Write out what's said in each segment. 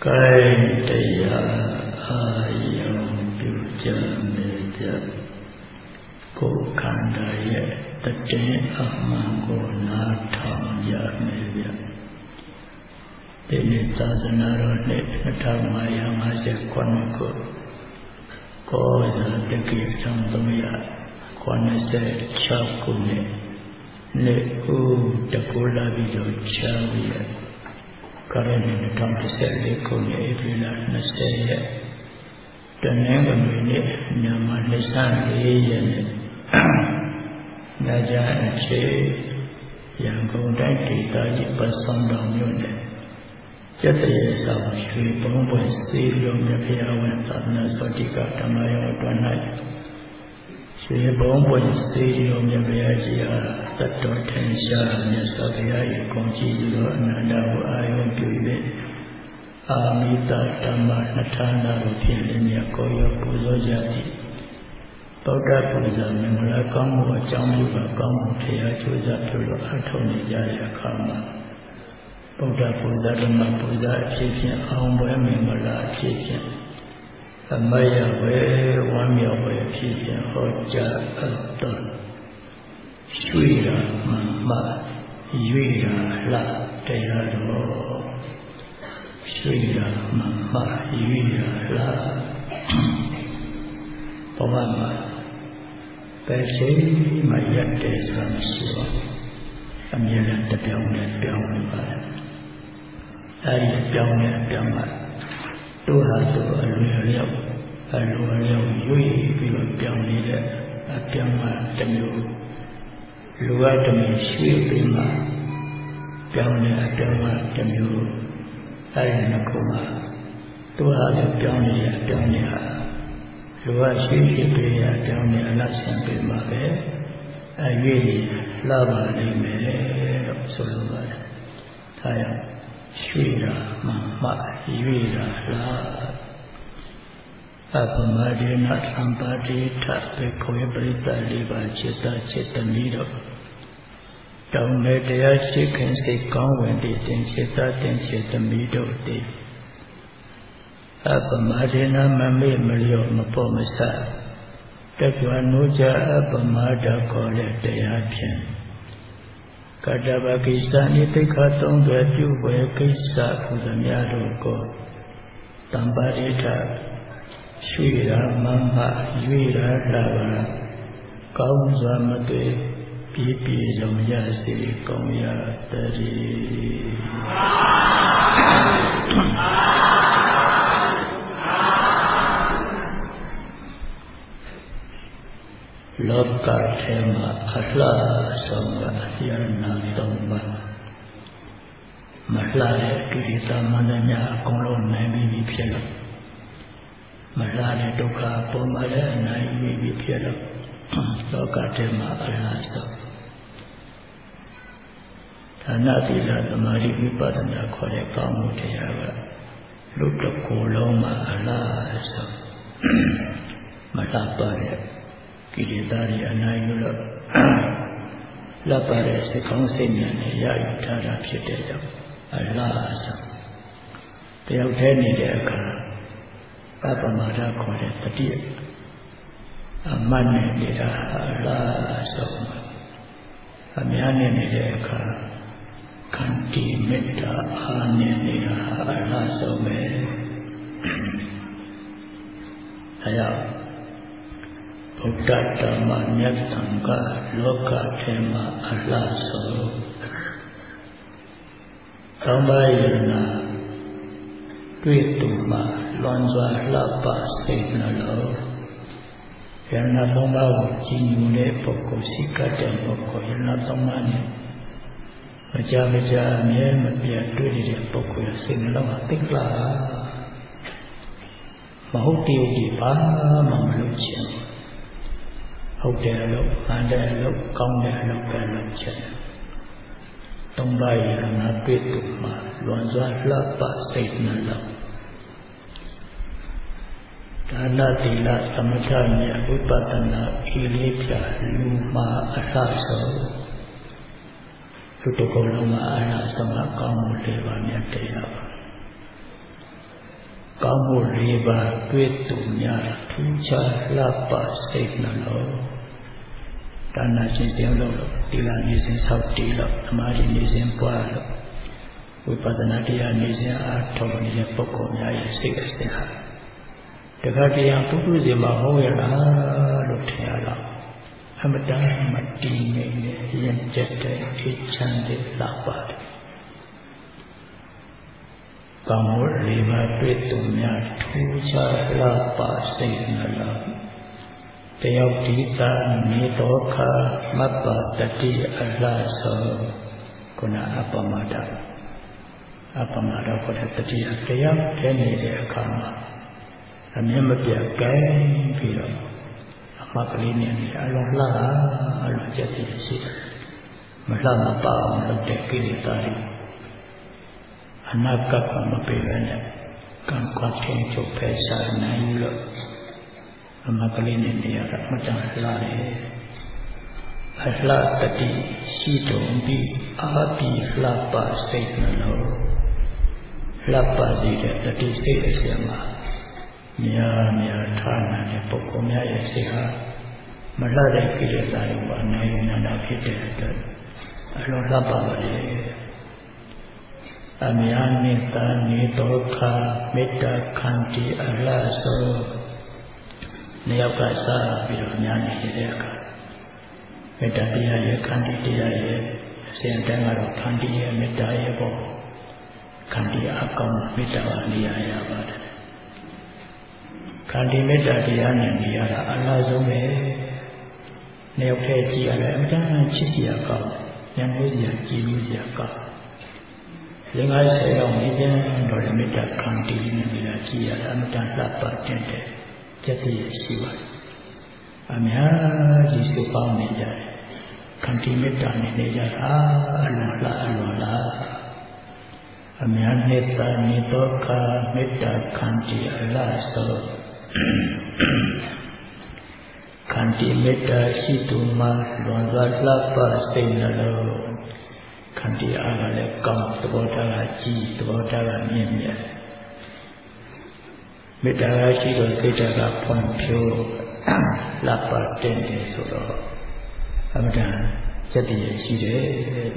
တရားအာယုံပြုကြနေကြကိုယ်ခန္ဓာရဲ့တည်အမှန်ကိုနားထောင်ကြနေကြဒီနေ့သာသနာတော်နှစ်2559ခုကောဇာတက္ကိ1386ခုနှစ်နေ့ဦးတကူလာပြီးတော့ချားပြီးကရဏ2014ခုနှစ်ဧပြီလ20ရက်တနင်္ဂနွေနေ့ညမှာ24ရက်နေ့ညကြအချိန်ရန်ကုန်တိုင်းဒေသကြီးပစွန်တော်မြို့နယ်ကျက်တရေဆောင်ရွှေဘုံပွင့်စေလုံးမြဖျားဝင်သာသနာ့စောတိကဓမ္မယောအတွင်း၌ရွှေဘုံပွင့်စေလုံးမြဖျားကြီးအားတတ်တော်ထင်ရှားမြတ်စွာဘုရား၏ဂုဏ်ကြီးသောအနန္တကိုအာရုံပြု၍အာမိတဓမ္မနှစ်ဌာနတို့ဖြင့်လည်းမြတ်ကိုရောပူဇော်ကြသည်ဗုဒ္ဓပူဇာမင်္ဂလာကောင်းမှုအကြောင်းပြုပါကောင်းမှုတရားကျိုးစားပြုလို့အထောက်နေကြတဲ့အခါမှာဗုဒ္ဓပူဇာဓမ္မပူဇာအဖြစ်ဖြင့်အောင်ပွဲမင်္ဂလာအဖြစ်ဖြင့်အမယဝေဝမ်းမြောက်ပွဲအဖြစ်ဖြင့်ဟောကြားအပ်တော်ရွှေရာမရွေရာလှတရားတော်ရွှေရာမရွေရာလှဘဝမှာပဲရှိမှရက်တဲ့ဆမ်းရှိပါအမြဲတမ်းပြောင်းနေပါအဲဒီပြောင်းနေမှတို့ဟာတို့အလွယ်လျောက်ရွေ့ပြီးတော့ပြောင်းနေတဲ့အပြောင်းမှတစ်မျိုးလူကတမင်ရွှေ့ပြီးမှပြောင်းနေအပြောင်းမှတစ်မျိုးအဲဒီနှစ်ခုမှာတို့ဟာလည်းပြောင်းနေဟာလူကရွှေ့ပြီးရပြောင်းနေအလားဆံပြီးမှပဲအရွေ့လာပါလိမ့်မယ်လို့ဆိုလိုပါတယ်ဒါကြောင့်ရွှေ့တာမှရွေ့တာလားအပမဒေနသံပါတိထဘေခွေပရိသလေးပါจิตတမီတော့တောင်းတဲ့တရားရှိခင်စိတ်ကောင်းဝင်တဲ့တင်จิตတင်จิตတမီတော့တည်းအပမဒေနမမေ့မလျော့မပေါ်မဆတကြွနိုးကြအပမဒခေါ်တဲ့တရားဖြင့်ကတ္တဗကိစ္စနိသိက္ခာ30ပြုဝေကိစ္စဟူသည်များတို့ကိုတမ္ပါရိထရွှေရာမရွေရာလာပါကောင်းစွာမသွေပြည့်စုံရစေကောင်းရတည်းလောကထဲမှာအလှဆုံးကယရဏ3ပါးမလှတဲ့ကိလေသာမန္တများအကုန်လုံးနိုင်ပြီးဖြစ်လို့မလှတဲ့ဒုက္ခပေါ်မှာလည်းနိုင်ပြီးဖြစ်လို့လောကထဲမှာအလှဆုံးဌာနသီလသမာဓိဝိပဿနာခေါ်တဲ့ကောင်းမှုတရားကလူတစ်ကိုယ်လုံးမှာအလှဆုံးမလှပါတဲ့ကိလေသာတွေအနိုင်ယူလို့လက်ပါတဲ့စိတ်ကောင်းစိတ်ဉာဏ်နဲ့ရယူထားတာဖြစ်တဲ့ကြောင့်အလားဆုံးတယောက်တည်းနေတဲ့အခါအပမဒခေါ်တဲ့တတိယအမှန်နဲ့နေတာအလားဆုံးအများနဲ့နေတဲ့အခါခန္တီမေတ္တာအားနဲ့နေတာအလားဆုံးပဲအဲကြောင့်ဗုဒ္ဓဓမ္မမြတ်သံဃာလောကထဲမှာအလှဆုံးသောပါယနာတွေ့တူမှာလွန်စွာလှပစိတ်နှလုံးယနာသုံးပါးကိုကြည်ညိုတဲ့ပုဂ္ဂိုလ်စိတ်ကတဲ့ပုဂ္ဂိုလ်ယနာသုံးပါးနဲ့မကြအမြဲမပြတ်တွေ့နေတဲ့ပုဂ္ဂိုလ်စိတ်နှလုံးဟာသိက္ခာမဟုတ်တဲ့ဘာမှမလုပ်ချင်ဟုတ်တယ်လို့မှန်တယ်လို့ကောင်းတယ်လို့ပဲလုပ်ချင်သုံးပါးရငါတွေ့တူမှာလွန်စွာလှပစိတ်နှလုံးဒါနသီလသမထနဲ့ဝိပဿနာဤလေးပြလူမှာအလှဆုံးလူတစ်ခုလုံးမှာအလှဆုံးကောင်းမှုလေးပါးမြတ်တရားပါကောင်းမှု၄ပါးတွေ့သူများထူးခြားလှပစိတ်နှလုံးဒါနရှင်စဉ်လို့တိလနေစဉ်ဆောက်တည်လို့သမာဓိနေစဉ်ပွားလို့ဝိပဿနာတရားနေစဉ်အားထုတ်နေတဲ့ပုဂ္ဂိုလ်များရဲ့စိတ်အစဉ်ဟာတခါတည်းပုဂ္ဂိုလ်စီမှာဟုတ်ရလားလို့ထင်ရတော့အမတန်မတည်ငြိမ်တဲ့ရင်ကျက်တဲ့အေးချမ်းတဲ့လှပါတယ်ကောင်းမှု၄ပါးတွေ့သူများထူးခြားလှပစိတ်နှလုံးတယောက်ဒီသာနေတော်ခါမပ္ပတတိအလှသောခုနအပမဒခေါ်တဲ့တတိယတယောက်တည်းနေတဲ့အခါမှာအမြင်မပြတ်ကိုင်းပြီးတော့အမကလေးနဲ့အလုံးလှတာအလုံးချက်တည်းရှိတယ်မလှမပအောင်လုပ်တဲ့ကိလေသာတွေအနာကပ်မပေးဘဲနဲ့ကံကွာထင်းချုပ်ဖယ်ရှားနိုင်လို့အမကလေးနဲ့နေရတာမတန်လှတယ်အလှတတိရှိတုံပြီးအာပိလှပစိတ်နှလုံးလှပစေတဲ့တတိစိတ်အစဉ်မှာများထားနိုင်တဲ့ပုဂ္ဂိုလ်များရဲ့စိတ်ဟာမလှတဲ့ကိလေသာတွေကိုအနိုင်ယူနိုင်တာဖြစ်တဲ့အတွက်အလွန်လှပပါလေအများနဲ့သာနေတော်ခါမေတ္တာခန္တီအလှဆိုနှစ်ယောက်ကစားပြီးတော့များနေတဲ့အခါမေတ္တာတရားရဲ့ခန္တီတရားရဲ့အစဉ်တန်းကတော့ခန္တီရဲ့မေတ္တာရဲ့ပေါ့ခန္တီအကောင်မေတ္တာနေရာရပါတယ်ခန္တီမေတ္တာတရားနဲ့နေရတာအလားဆုံးပဲနှစ်ယောက်တည်းကြည့်ရတယ်အမှန်တန်ချစ်စရာကောင်းဉာဏ်လို့စရာကြည်လို့စရာကောင်း50ရောက်နေပြန်တော့မေတ္တာခန္တီနဲ့နေတာကြည့်ရတာအမှန်တန်လှပတဲ့ကျက်စီရှိပါတယ်အများကြီးစုပေါင်းနေကြတယ်ခန္တီမေတ္တာနဲ့နေကြတာအလွန်လားအများနဲ့သာနေတော့ခါမေတ္တာခန္တီအလားဆိုခန္တီမေတ္တာရှိသူမှာလွန်စွာလှပစိတ်နှလုံးခန္တီအားကလည်းကောင်းသဘောထားကကြီးသဘောထားကမြင့်မြတ်မေတ္တာရှိတော့စိတ်ဓာတ်ကဖွံ့ဖြိုးလှပတဲ့နေဆိုတော့အမှန်တန်စက်တည်းရှိတယ်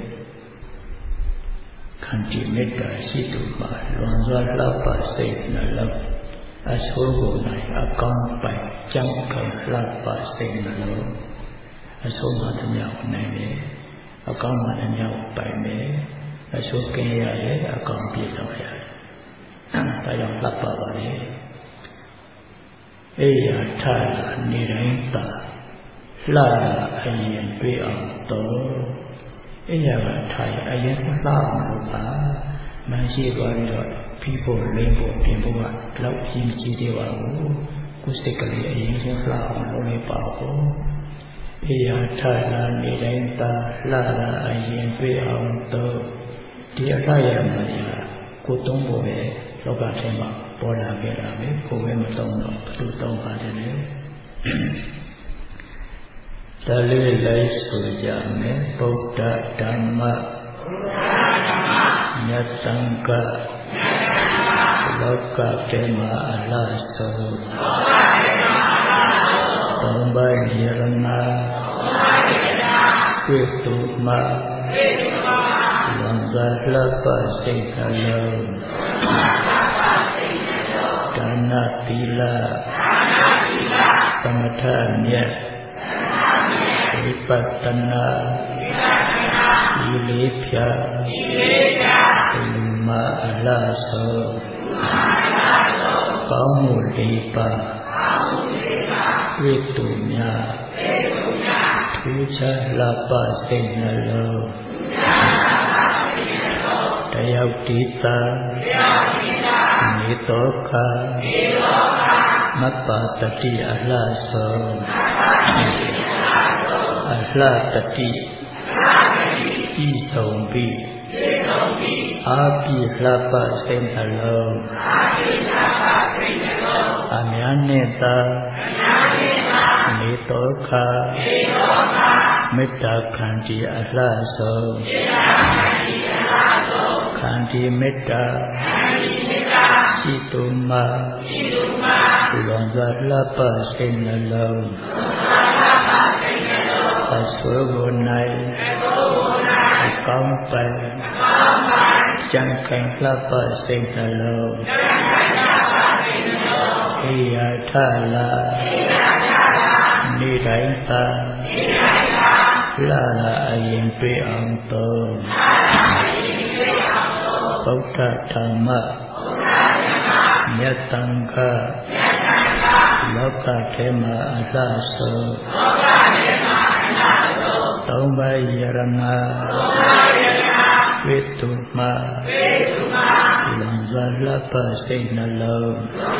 ခန္တီမေတ္တာရှိသူမှာလွန်စွာလှပစိတ်နှလုံးအဆိုးကိုနိုင်အကောင်းပိုင်ကြောင့်ခံလှပစိတ်နှလုံးအဆိုးမှသမျှနိုင်တယ်အကောင်းမှသမျှပိုင်တယ်အဆိုးကင်းရတယ်အကောင်းပြည့်စုံရတယ်ဒါကြောင့်လှပပါလေအေးရထလာနေတိုင်းသာလှအရင်တွေ့အောင်တော့အေးရကထိုင်အရင်လှအောင်လို့ပါမရှိသွားပြီးတော့ပြီးဖို့လိမ့်ဖို့ပြင်ဖို့ကတော့ကြီးကြီးသေးပါဘူးကိုယ်စိတ်ကလေးအရင်ဆုံးလှအောင်လုပ်လိုက်ပါဦးအေးရထလာနေတိုင်းသာလှတာအရင်တွေ့အောင်တော့ဒီအလှရမှာကိုသုံးဖို့ပဲလောကထဲမှာပေါ်လာခဲ့တာပဲကိုယ်ပဲမသုံးတော့ဘယ်သူသုံးပါတယ်လဲဒါလေးလိုက်ဆိုကြမယ်ဗုဒ္ဓဓမ္မမြတ်သံဃာလောကထဲမှာအလားဆုံးသုံးပါးရဏတွေ့သူမှာလွန်စွာလှပစိတ်နှလုံးဒါနသီလသမထမြတ်ဝိပဿနာဒီလေးဖြာဒီမှာအလားဆုံးကောင်းမှုလေးပါတွေ့သူများထူးခြားလှပစိတ်နှလုံးတယောက်ဒီသာနေတော်ခါမပ္ပတတိအလှဆုံးအလှတတိဤဆုံးပြီးအာပိလှပစိတ်နှလုံးအများနဲ့သာနေတော်ခါမေတ္တာခန္တီအလှဆုံးခန္တီမေတ္တာจิตุมาหลวงพ่อละปะเส้นลงอสุโขนัยก้องไปจังแข่งละปะเส้นลงอิยาทาลานิไรตาลาลาอายินเปอังโตพุทธธรรมะမြတ်သံဃာလောကထဲမှာအလှဆုံးသုံးပါးယရဏဝိတုမလွန်စွာလှပစိတ်နှလုံး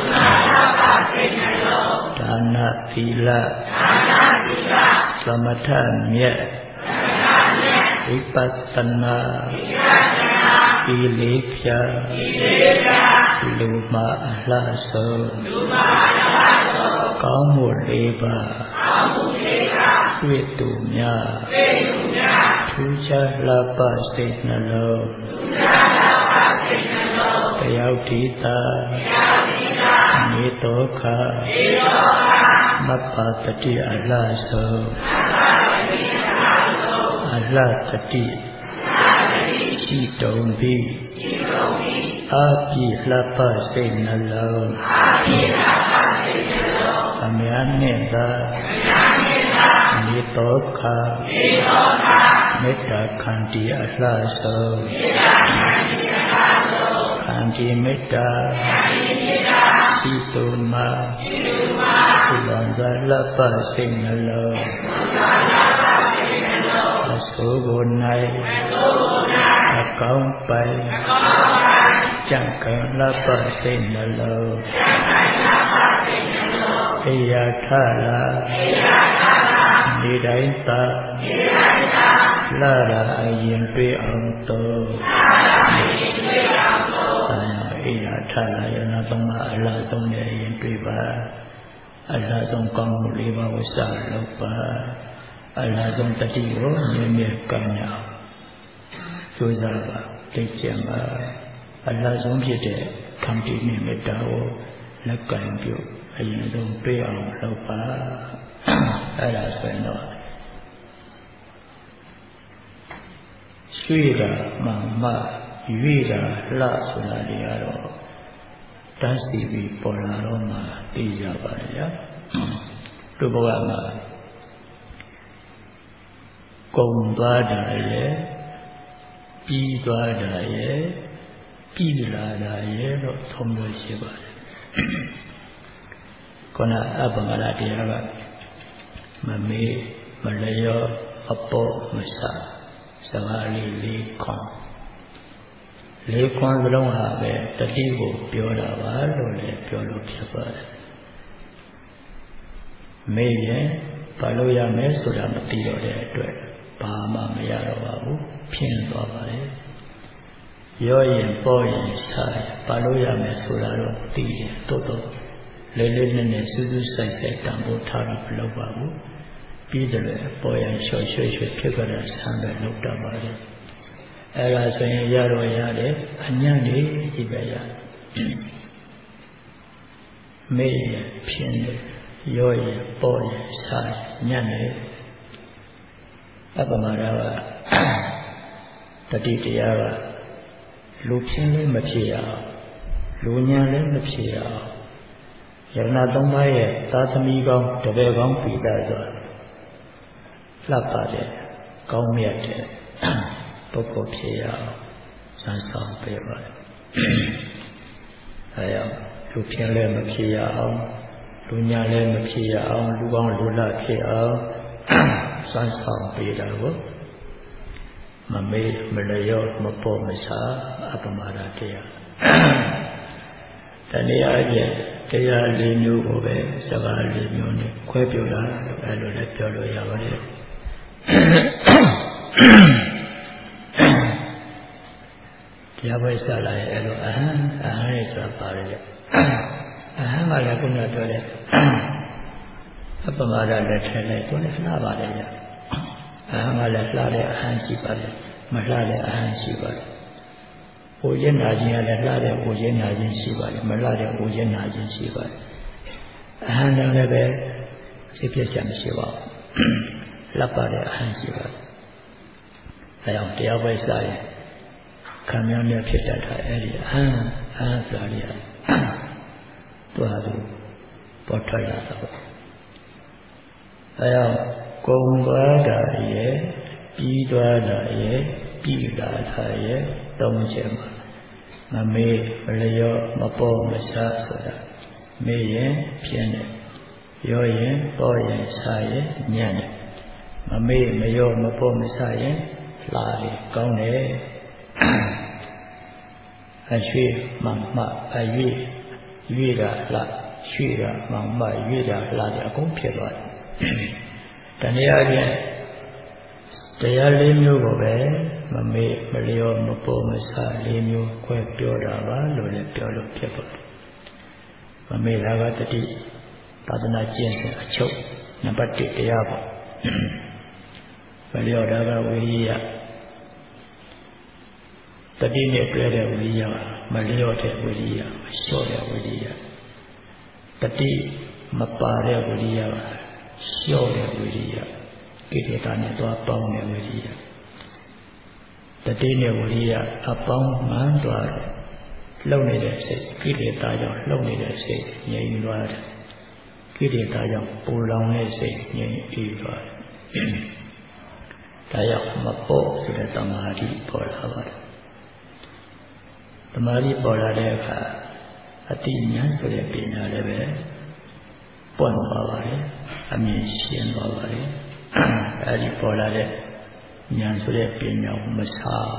ဒါနသီလသမထမြတ်ဝိပဿနာကိလေသာလူမအလှဆုံးကောင်းမှုလေးပါတွေ့တူများထူးခြားလှပစိတ်နှလုံးတယောက်ဒီသာနေတော့ခမပ္ပတတိအလှဆုံးအလှတတိရှိတုံပြီးအာပိလှပစိတ်နှလုံးအမြတ်နဲ့သာနေတော့ခမေတ္တာခန္တီအလှဆုံးခန္တီမေတ္တာရှိတုံမှာလွန်စွာလှပစိတ်နှလုံးအဆိုးကို၌အကောင်းပိုင်ကြံကံလှပစိတ်နှလုံးအေယထလာနေတိုင်းသာလာရာအရင်တွေ့အောင်တော့အေယထလာရဏသုံးပါအလားဆုံးနဲ့အရင်တွေ့ပါအလားဆုံးကောင်းမှုလေးပါးကိုစလုပ်ပါအလားဆုံးတတိကိုမြဲမြဲကံရအောင်ကြိုးစားပါသိကျင်ပါအလားဆုံးဖြစ်တဲ့ခန္တီနဲ့မေတ္တာကိုလက်ကင်ပြုအရင်ဆုံးတွေ့အောင်လုပ်ပါအဲ့ဒါဆိုရင်တော့ရွှေတာမှမရွေတာလှဆိုတာတွေကတော့တန်းစီပြီးပေါ်လာတော့မှသိကြပါလေဗျာတို့ဘဝမှာကုံသွားတာရဲ့ပြီးသွားတာရဲ့ပြီးလာတာရဲ့တော့သုံးလို့ရှိပါတယ်ခုနအပ္ပမရတရားကမမေးမလျောအပေါ်မဆစကားလေးခွန်စလုံးဟာပဲတတိကိုပြောတာပါလို့လည်းပြောလို့ဖြစ်ပါတယ်မေးရင်ဘာလို့ရမယ်ဆိုတာမသိတော့တဲ့အတွက်ဘာမှမရတော့ပါဘူးဖြင်းသွားပါတယ်ရောရင်ပေါ်ရင်စားဘာလို့ရမယ်ဆိုတာတော့သိတယ်တိုးတိုးလေးလေးနက်နက်စူးစူးဆိုင်ဆိုင်တန်ဖိုးထားပြီးမလုပ်ပါဘူးပြီးတယ်လေပေါ်ရင်လျှော့ရွှေ့ဖြစ်ကြတဲ့ဆန်းပဲလုပ်တတ်ပါလေအဲ့ဒါဆိုရင်ရတော့ရတယ်အညံ့နေကြည့်ပဲရမေးရဖြင်းတယ်ရောရပေါ်ရစားညံ့နေအပ္ပမရကတတိတရားကလူဖြင်းလည်းမဖြစ်ရအောင်လူညံလည်းမဖြစ်ရအောင်ယရဏသုံးပါးရဲ့သာသမီကောင်းတပည့်ကောင်းပိတာဆိုလှပတဲ့ကောင်းမြတ်တဲ့ပုဂ္ဂိုလ်ဖြစ်ရအောင်စမ်းဆောင်ပေးပါတယ်အဲကြောင့်လူဖြင်းလည်းမဖြစ်ရအောင်လူညံလည်းမဖြစ်ရအောင်လူကောင်းလူလှဖြစ်အောင်စမ်းဆောင်ပေးတာကိုမမေးမလျောမပေါ်မစားအပ္ပမရတရားတနည်းအားဖြင့်တရားလေးမျိုးကိုပဲစကားလေးမျိုးနဲ့ခွဲပြောတာအဲ့လိုလည်းပြောလို့ရပါတယ်တရားပွဲစားလာရဲ့အဲ့လိုအဟံရဲ့ဆိုတာပါတယ်အဟံကလည်းခုနပြောတဲ့အပ္ပမရလည်းထဲလိုက်သူလည်းလှပါတယ်ဗျအဟံကလည်းလှတဲ့အဟံရှိပါတယ်မလှတဲ့အဟံရှိပါတယ်ဟိုရင်နာခြင်းကလည်းလှတဲ့ကိုရင်နာခြင်းရှိပါတယ်မလှတဲ့ကိုရင်နာခြင်းရှိပါတယ်အဟံလည်းပဲစိတ်ပြည့်စရာမရှိပါဘူးလှပတဲ့အဟံရှိပါတယ်အဲကြောင့်တရားပွဲစားရင်ခံများများဖြစ်တတ်တာအဲ့ဒီအဟံဆိုတာလေးသူဟာသူပေါ်ထွက်လာတာပေါ့အဲကြောင့်ကုံသွားတာရဲ့ပြီးသွားတာရဲ့ပြီးလာတာရဲ့သုံးချက်မှာမမေ့မလျော့မပေါ်မဆဆိုတာမေ့ရင်ပြင်းတယ်ရောရင်ပေါ်ရင်ဆရင်ညံ့တယ်မမေ့မလျော့မပေါ်မဆရင်လာလေကောင်းတယ်အရွှေမှမှအရွေတာလှရွှေတာမှမှရွေတာလှတယ်အကုန်ဖြစ်သွားတယ်တရားချင်းတရားလေးမျိုးကိုပဲမမေ့မလျော့မပေါ်မဆလေးမျိုးခွဲပြောတာပါလို့လည်းပြောလို့ဖြစ်ပါတယ်မမေ့တာကတတိသာသနာကျင့်စဉ်အချုပ်နံပါတ်1တရားပေါ့မလျော့တာကဝိရိယတတိနဲ့တွဲတဲ့ဝိရိယမလျော့တဲ့ဝိရိယမလျှော့တဲ့ဝိရိယတတိမပါတဲ့ဝိရိယလျှော့တဲ့ဝိရိယကိလေသာနဲ့သွားပေါင်းတဲ့ဝိရိယတတိနဲ့ဝိရိယအပေါင်းမှန်သွားတယ်လှုပ်နေတဲ့စိတ်ကိလေသာကြောင့်လှုပ်နေတဲ့စိတ်ငြိမ်သွားတယ်ကိလေသာကြောင့်ပူလောင်တဲ့စိတ်ငြိမ်အေးသွားတယ်ဒါကြောင့်မပေါ့ဆိုတဲ့သမာဓိပေါ်လာပါတယ်သမာဓိပေါ်လာတဲ့အခါအတိညာဆိုတဲ့ပညာလည်းပဲပွင့်သွားပါတယ်အမြင်ရှင်းသွားပါတယ်အဲဒီပေါ်လာတဲ့ဉာဏ်ဆိုတဲ့ပညာကိုမစား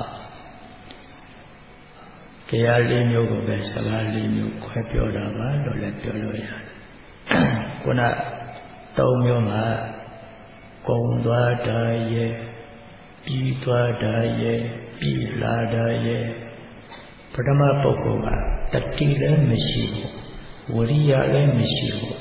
တရားလေးမျိုးကိုပဲစကားလေးမျိုးခွဲပြောတာပါလို့လည်းပြောလို့ရတယ်ခုနသုံးမျိုးမှာကုံသွားတာရဲ့ပြီးသွားတာရဲ့ပြီးလာတာရဲ့ပထမပုဂ္ဂိုလ်ကတတိလည်းမရှိဘူးဝိရိယလည်းမရှိဘူး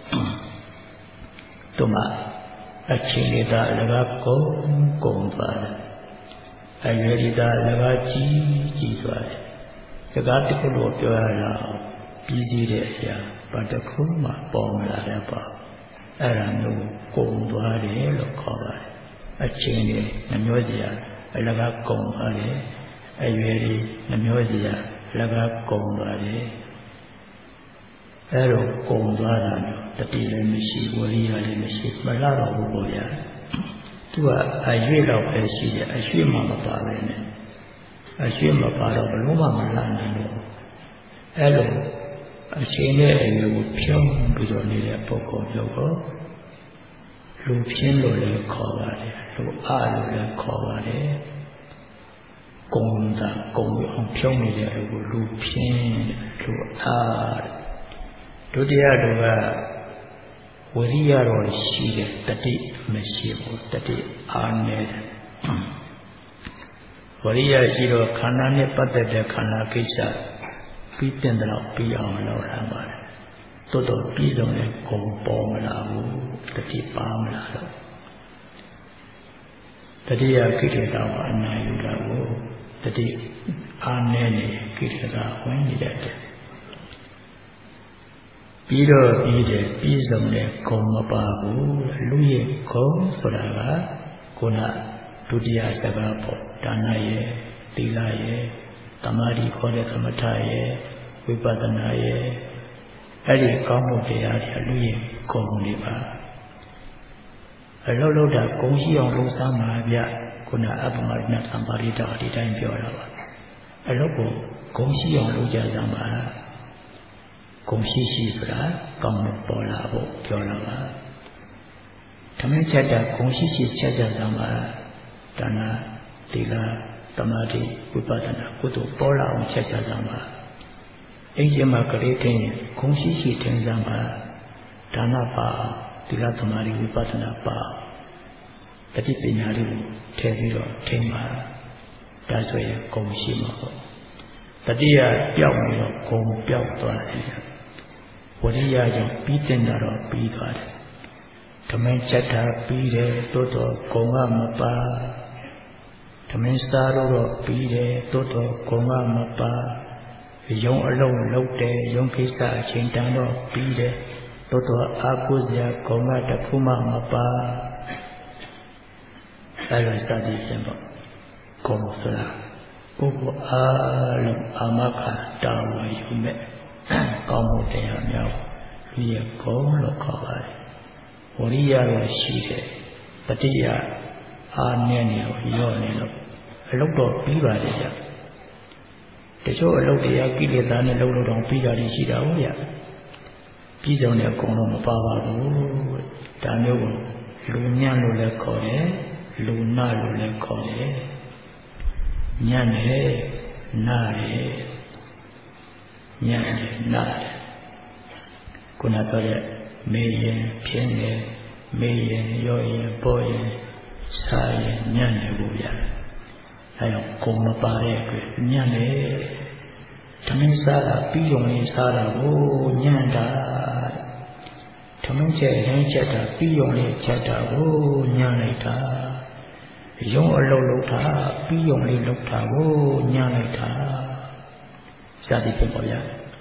သူမအချိန်လေးသာအလကားကုန်သွားတယ်အရွယ်လေးသာအလကားကြီးသွားတယ်စကားတစ်ခုလို့ပြောရတာပြီးစီးတဲ့အရာဘာတစ်ခုမှပေါ်မလာတဲ့ပေါ့အဲ့ဒါမျိုးကုန်သွားတယ်လို့ခေါ်ပါတယ်အချိန်လေးနှမျိုးစီရအလကားကုန်သွားတယ်အရွယ်လေးနှမျိုးစီရအလကားကုန်သွားတယ်အဲ့လိုကုန်သွားတာမျိုးတတိလည်းမရှိဝိရိယလည်းမရှိမလှတော့ဘူးပေါ့ဗျာသူကအရွေ့တော့ပဲရှိတယ်အရွေ့မှမပါပဲနဲ့အရွေ့မပါတော့ဘလို့မှမလှနိုင်ဘူးအဲ့လိုအချိန်နဲ့အရွယ်ကိုဖြုံးပြီးတော့နေတဲ့ပုဂ္ဂိုလ်မျိုးကိုလူဖြင်းလို့လည်းခေါ်ပါတယ်လူအားလို့လည်းခေါ်ပါတယ်ကုန်တာကုန်အောင်ဖြုံးနေတဲ့လူကိုလူဖြင်းလူအားဒုတိယတို့ကဝိရိယတော့ရှိတယ်တတိမရှိဘူးတတိအားနေတယ်ဝိရိယရှိတော့ခန္ဓာနဲ့ပတ်သက်တဲ့ခန္ဓာကိစ္စပြီးတင်တော့ပြီးအောင်လုပ်ရပါတယ်တိုးတော့ပြီးဆုံးတဲ့ဂုံပေါ်မလာဘူးတတိပါမလာတော့တတိယကိလေသာကိုအနိုင်ယူတာကိုတတိအားနေနေကိလေသာဝင်နေတယ်ပြီးတော့ပြီးဆုံးတဲ့ဂုံမပါဘူးလူရဲ့ဂုံဆိုတာကခုနဒုတိယစကားပေါ့ဒါနရဲ့သီလရဲ့သမာဓိခေါ်တဲ့သမထရဲ့ဝိပဿနာရဲ့အဲ့ဒီကောင်းမှုတရားတွေလူရဲ့ဂုံတွေပါအလုံးလုံးတာဂုံရှိအောင်လုံးစားမှာဗျခုနအပ္ပမရဏသံပါရိတဒီတိုင်းပြောတာပါအလုံးကိုဂုံရှိအောင်လုပ်ကြစမ်းပါဂုံရှိဆိုတာကောင်းမှုပေါ်လာဖို့ပြောတာပါဓမ္မချက်တာဂုံရှိချက်ကြစမ်းပါဒါနသီလသမာဓိဝိပဿနာကုသိုလ်ပေါ်လာအောင်ချက်ကြစမ်းပါအိမ်ကျမှာကလေးတင်းဂုံရှိထင်စမ်းပါဒါနပါသီလသမာဓိဝိပဿနာပါတတိပညာလေးကိုထည့်ပြီးတော့ထင်ပါဒါဆိုရင်ဂုံရှိမှာပေါ့တတိယပျောက်နေတော့ဂုံပျောက်သွားတယ်ဝိရိယကြောင့်ပြီးတင်တာတော့ပြီးသွားတယ်ဓမ္မချက်တာပြီးတယ်တိုးတော့ဂုံကမပါဓမင်းစားလို့ပြီးတယ်တိုးတော့ကုံကမပါရုံအလုံးလုံးတယ်ရုံကိစ္စအချိန်တန်တော့ပြီးတယ်တိုးတော့အာကိုစရာကုံကတခုမှမပါအဲလိုစသည်ဖြင့်ပေါ့ကုံဆိုတာပုဂ္ဂိုလ်အားလုံးအာမခံတာဝန်ယူမဲ့ကောင်းမှုတရားများလူရဲ့ကုံလို့ခေါ်ပါတယ်ဝရိယလို့ရှိတယ်တတိယအားနည်းနေလို့ရော့နေလို့အလုပ်တော့ပြီးပါတယ်ဗျတချို့အလုပ်တရားကိလေသာနဲ့လုပ်လို့တော့ပြီးတာရှိတာဟုတ်ဗျပြီးဆုံးတဲ့အကုန်လုံးမပါပါဘူးဒါမျိုးကိုလူညံ့လို့လည်းခေါ်တယ်လူနာလို့လည်းခေါ်တယ်ညံ့တယ်နာတယ်ညံ့တယ်နာတယ်ခုနပြောတဲ့မေးရင်ဖြင်းတယ်မေးရင်ရော့ရင်ပေါ်ရင်စားရင်ညံ့တယ်ဘူးဗျအဲတော့ကိုမပါတဲ့အတွက်ညံ့တယ်သမင်းစားတာပြီးုံလေးစားတာကိုညံ့တာသမင်းချက်ရင်းချက်တာပြီးုံလေးချက်တာကိုညံ့လိုက်တာရုံအလုံးလုံးတာပြီးုံလေးလုံးတာကိုညံ့လိုက်တာစသည်ဖြင့်ပေါ့ဗျာ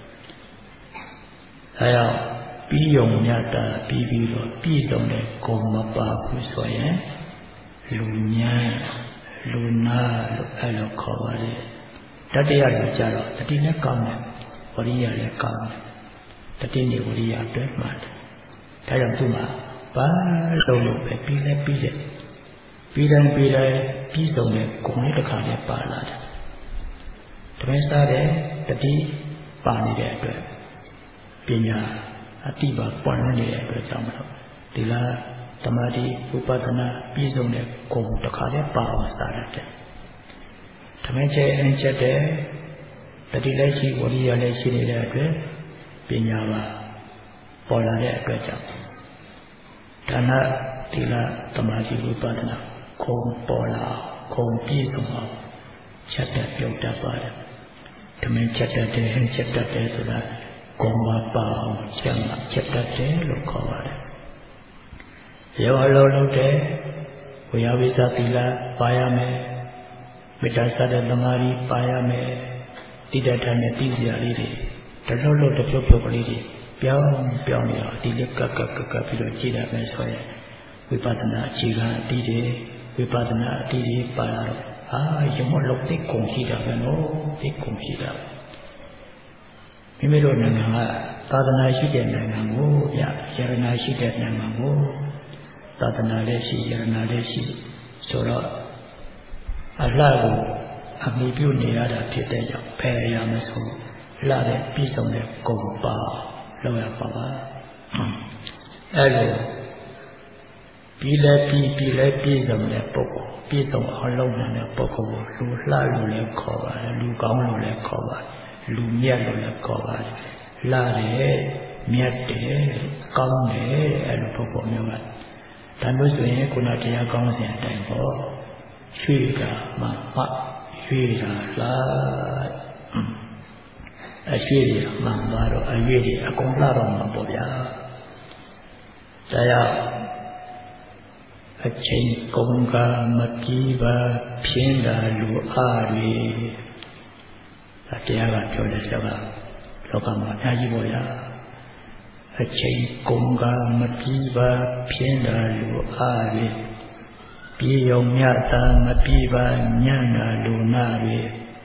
အဲတော့ပြီးုံညတာပြီးပြီးတော့ပြည့်စုံတဲ့ကိုမပါဘူးဆိုရင်လူညံ့လူနာလို့အဲ့လိုခေါ်ပါတယ်တတိယလူကြတော့တတိလည်းကောင်းတယ်ဝရိယလည်းကောင်းတယ်တတိနဲ့ဝရိယအတွဲမှတယ်ဒါကြောင့်သူ့မှာဘာလို့ပဲပြီးလဲပြီးတယ်ပြီးတိုင်းပြီးဆုံးတဲ့ဂုဏ်လေးတစ်ခါနဲ့ပါလာတယ်တမင်းစားတဲ့တတိပါနေတဲ့အတွက်ပညာအတိပါပွင့်နေတဲ့အတွက်ကြောင့်မလို့ဒီလားသမာဓိဥပဒနာပြီးဆုံးတဲ့ဂုဏ်တစ်ခါနဲ့ပါအောင်စားရတယ်။သမင်းချက်အင်းချက်တဲ့တတိလည်းရှိဝရိယလည်းရှိနေတဲ့အတွက်ပညာပါပေါ်လာတဲ့အတွက်ကြောင့်ဒါနသီလသမာဓိဥပဒနာဂုဏ်ပေါ်လာဂုဏ်ပြည့်စုံအောင်ချက်တဲ့ပြုတ်တတ်ပါတယ်။သမင်းချက်တဲ့ဟင်းချက်တဲ့ဆိုတာဂုဏ်ပါအောင်ချက်တတ်တယ်လို့ခေါ်ပါတယ်။ရောအလုံးလုံးတဲ့ဝိယဝိသသီလပါရမယ်မေတ္တာစတဲ့သမာဓိပါရမယ်တိတ္တထနဲ့သိစရာလေးတွေတလှုပ်လှုပ်တဖြုတ်ဖြုတ်ကလေးတွေပြောင်းနေတော့ဒီလေးကပ်ပြီးတော့ကြည်ရမယ်ဆိုရင်ဝိပဿနာအခြေခံအတိတွေဝိပဿနာအတိတွေပါလာတော့ရုံမလုံးသိကုန်ရှိတာပဲနော်သိကုန်ရှိတာမိမိတို့နိုင်ငံကသာသနာရှိတဲ့နိုင်ငံကိုယရနာရှိတဲ့နိုင်ငံကိုသာသနာလည်းရှိယရနာလည်းရှိဆိုတော့အလှကိုအမိပြုနေရတာဖြစ်တဲ့ကြောင့်ဖယ်ရမဆိုလှတဲ့ပြည်စုံတဲ့ဂုဏ်ပါလောက်ရပါပါအဲ့လိုပြည်လဲပြည်စုံတဲ့ပုဂ္ဂိုလ်ပြည်စုံအောင်လုပ်နိုင်တဲ့ပုဂ္ဂိုလ်ကိုလူလှလို့လည်းခေါ်ပါတယ်လူကောင်းလို့လည်းခေါ်ပါတယ်လူမြတ်လို့လည်းခေါ်ပါတယ်လှတယ်မြတ်တယ်ကောင်းတယ်အဲ့လိုပုဂ္ဂိုလ်မျိုးကဒါလို့ဆိုရင်ခုနတရားကောင်းစဉ်အတိုင်းပေါ့ရွှေတာမှရွှေတာလားအရွှေတွေမှန်သွားတော့အရွှေတွေအကုန်လှတော့မှာပေါ့ဗျာဒါကြောင့်အချိန်ကုန်ကမပြီးပါဖြင်းတာလူအားတွေဒါတရားကပြောတဲ့စကားလောကမှာအများကြီးပေါ့ဗျာအချိန်ကုန်ကမပြီးပါဖြင်းတာလူအားတွေပြေယုံမြတာမပြီးပါညံ့တာလူနာတွေ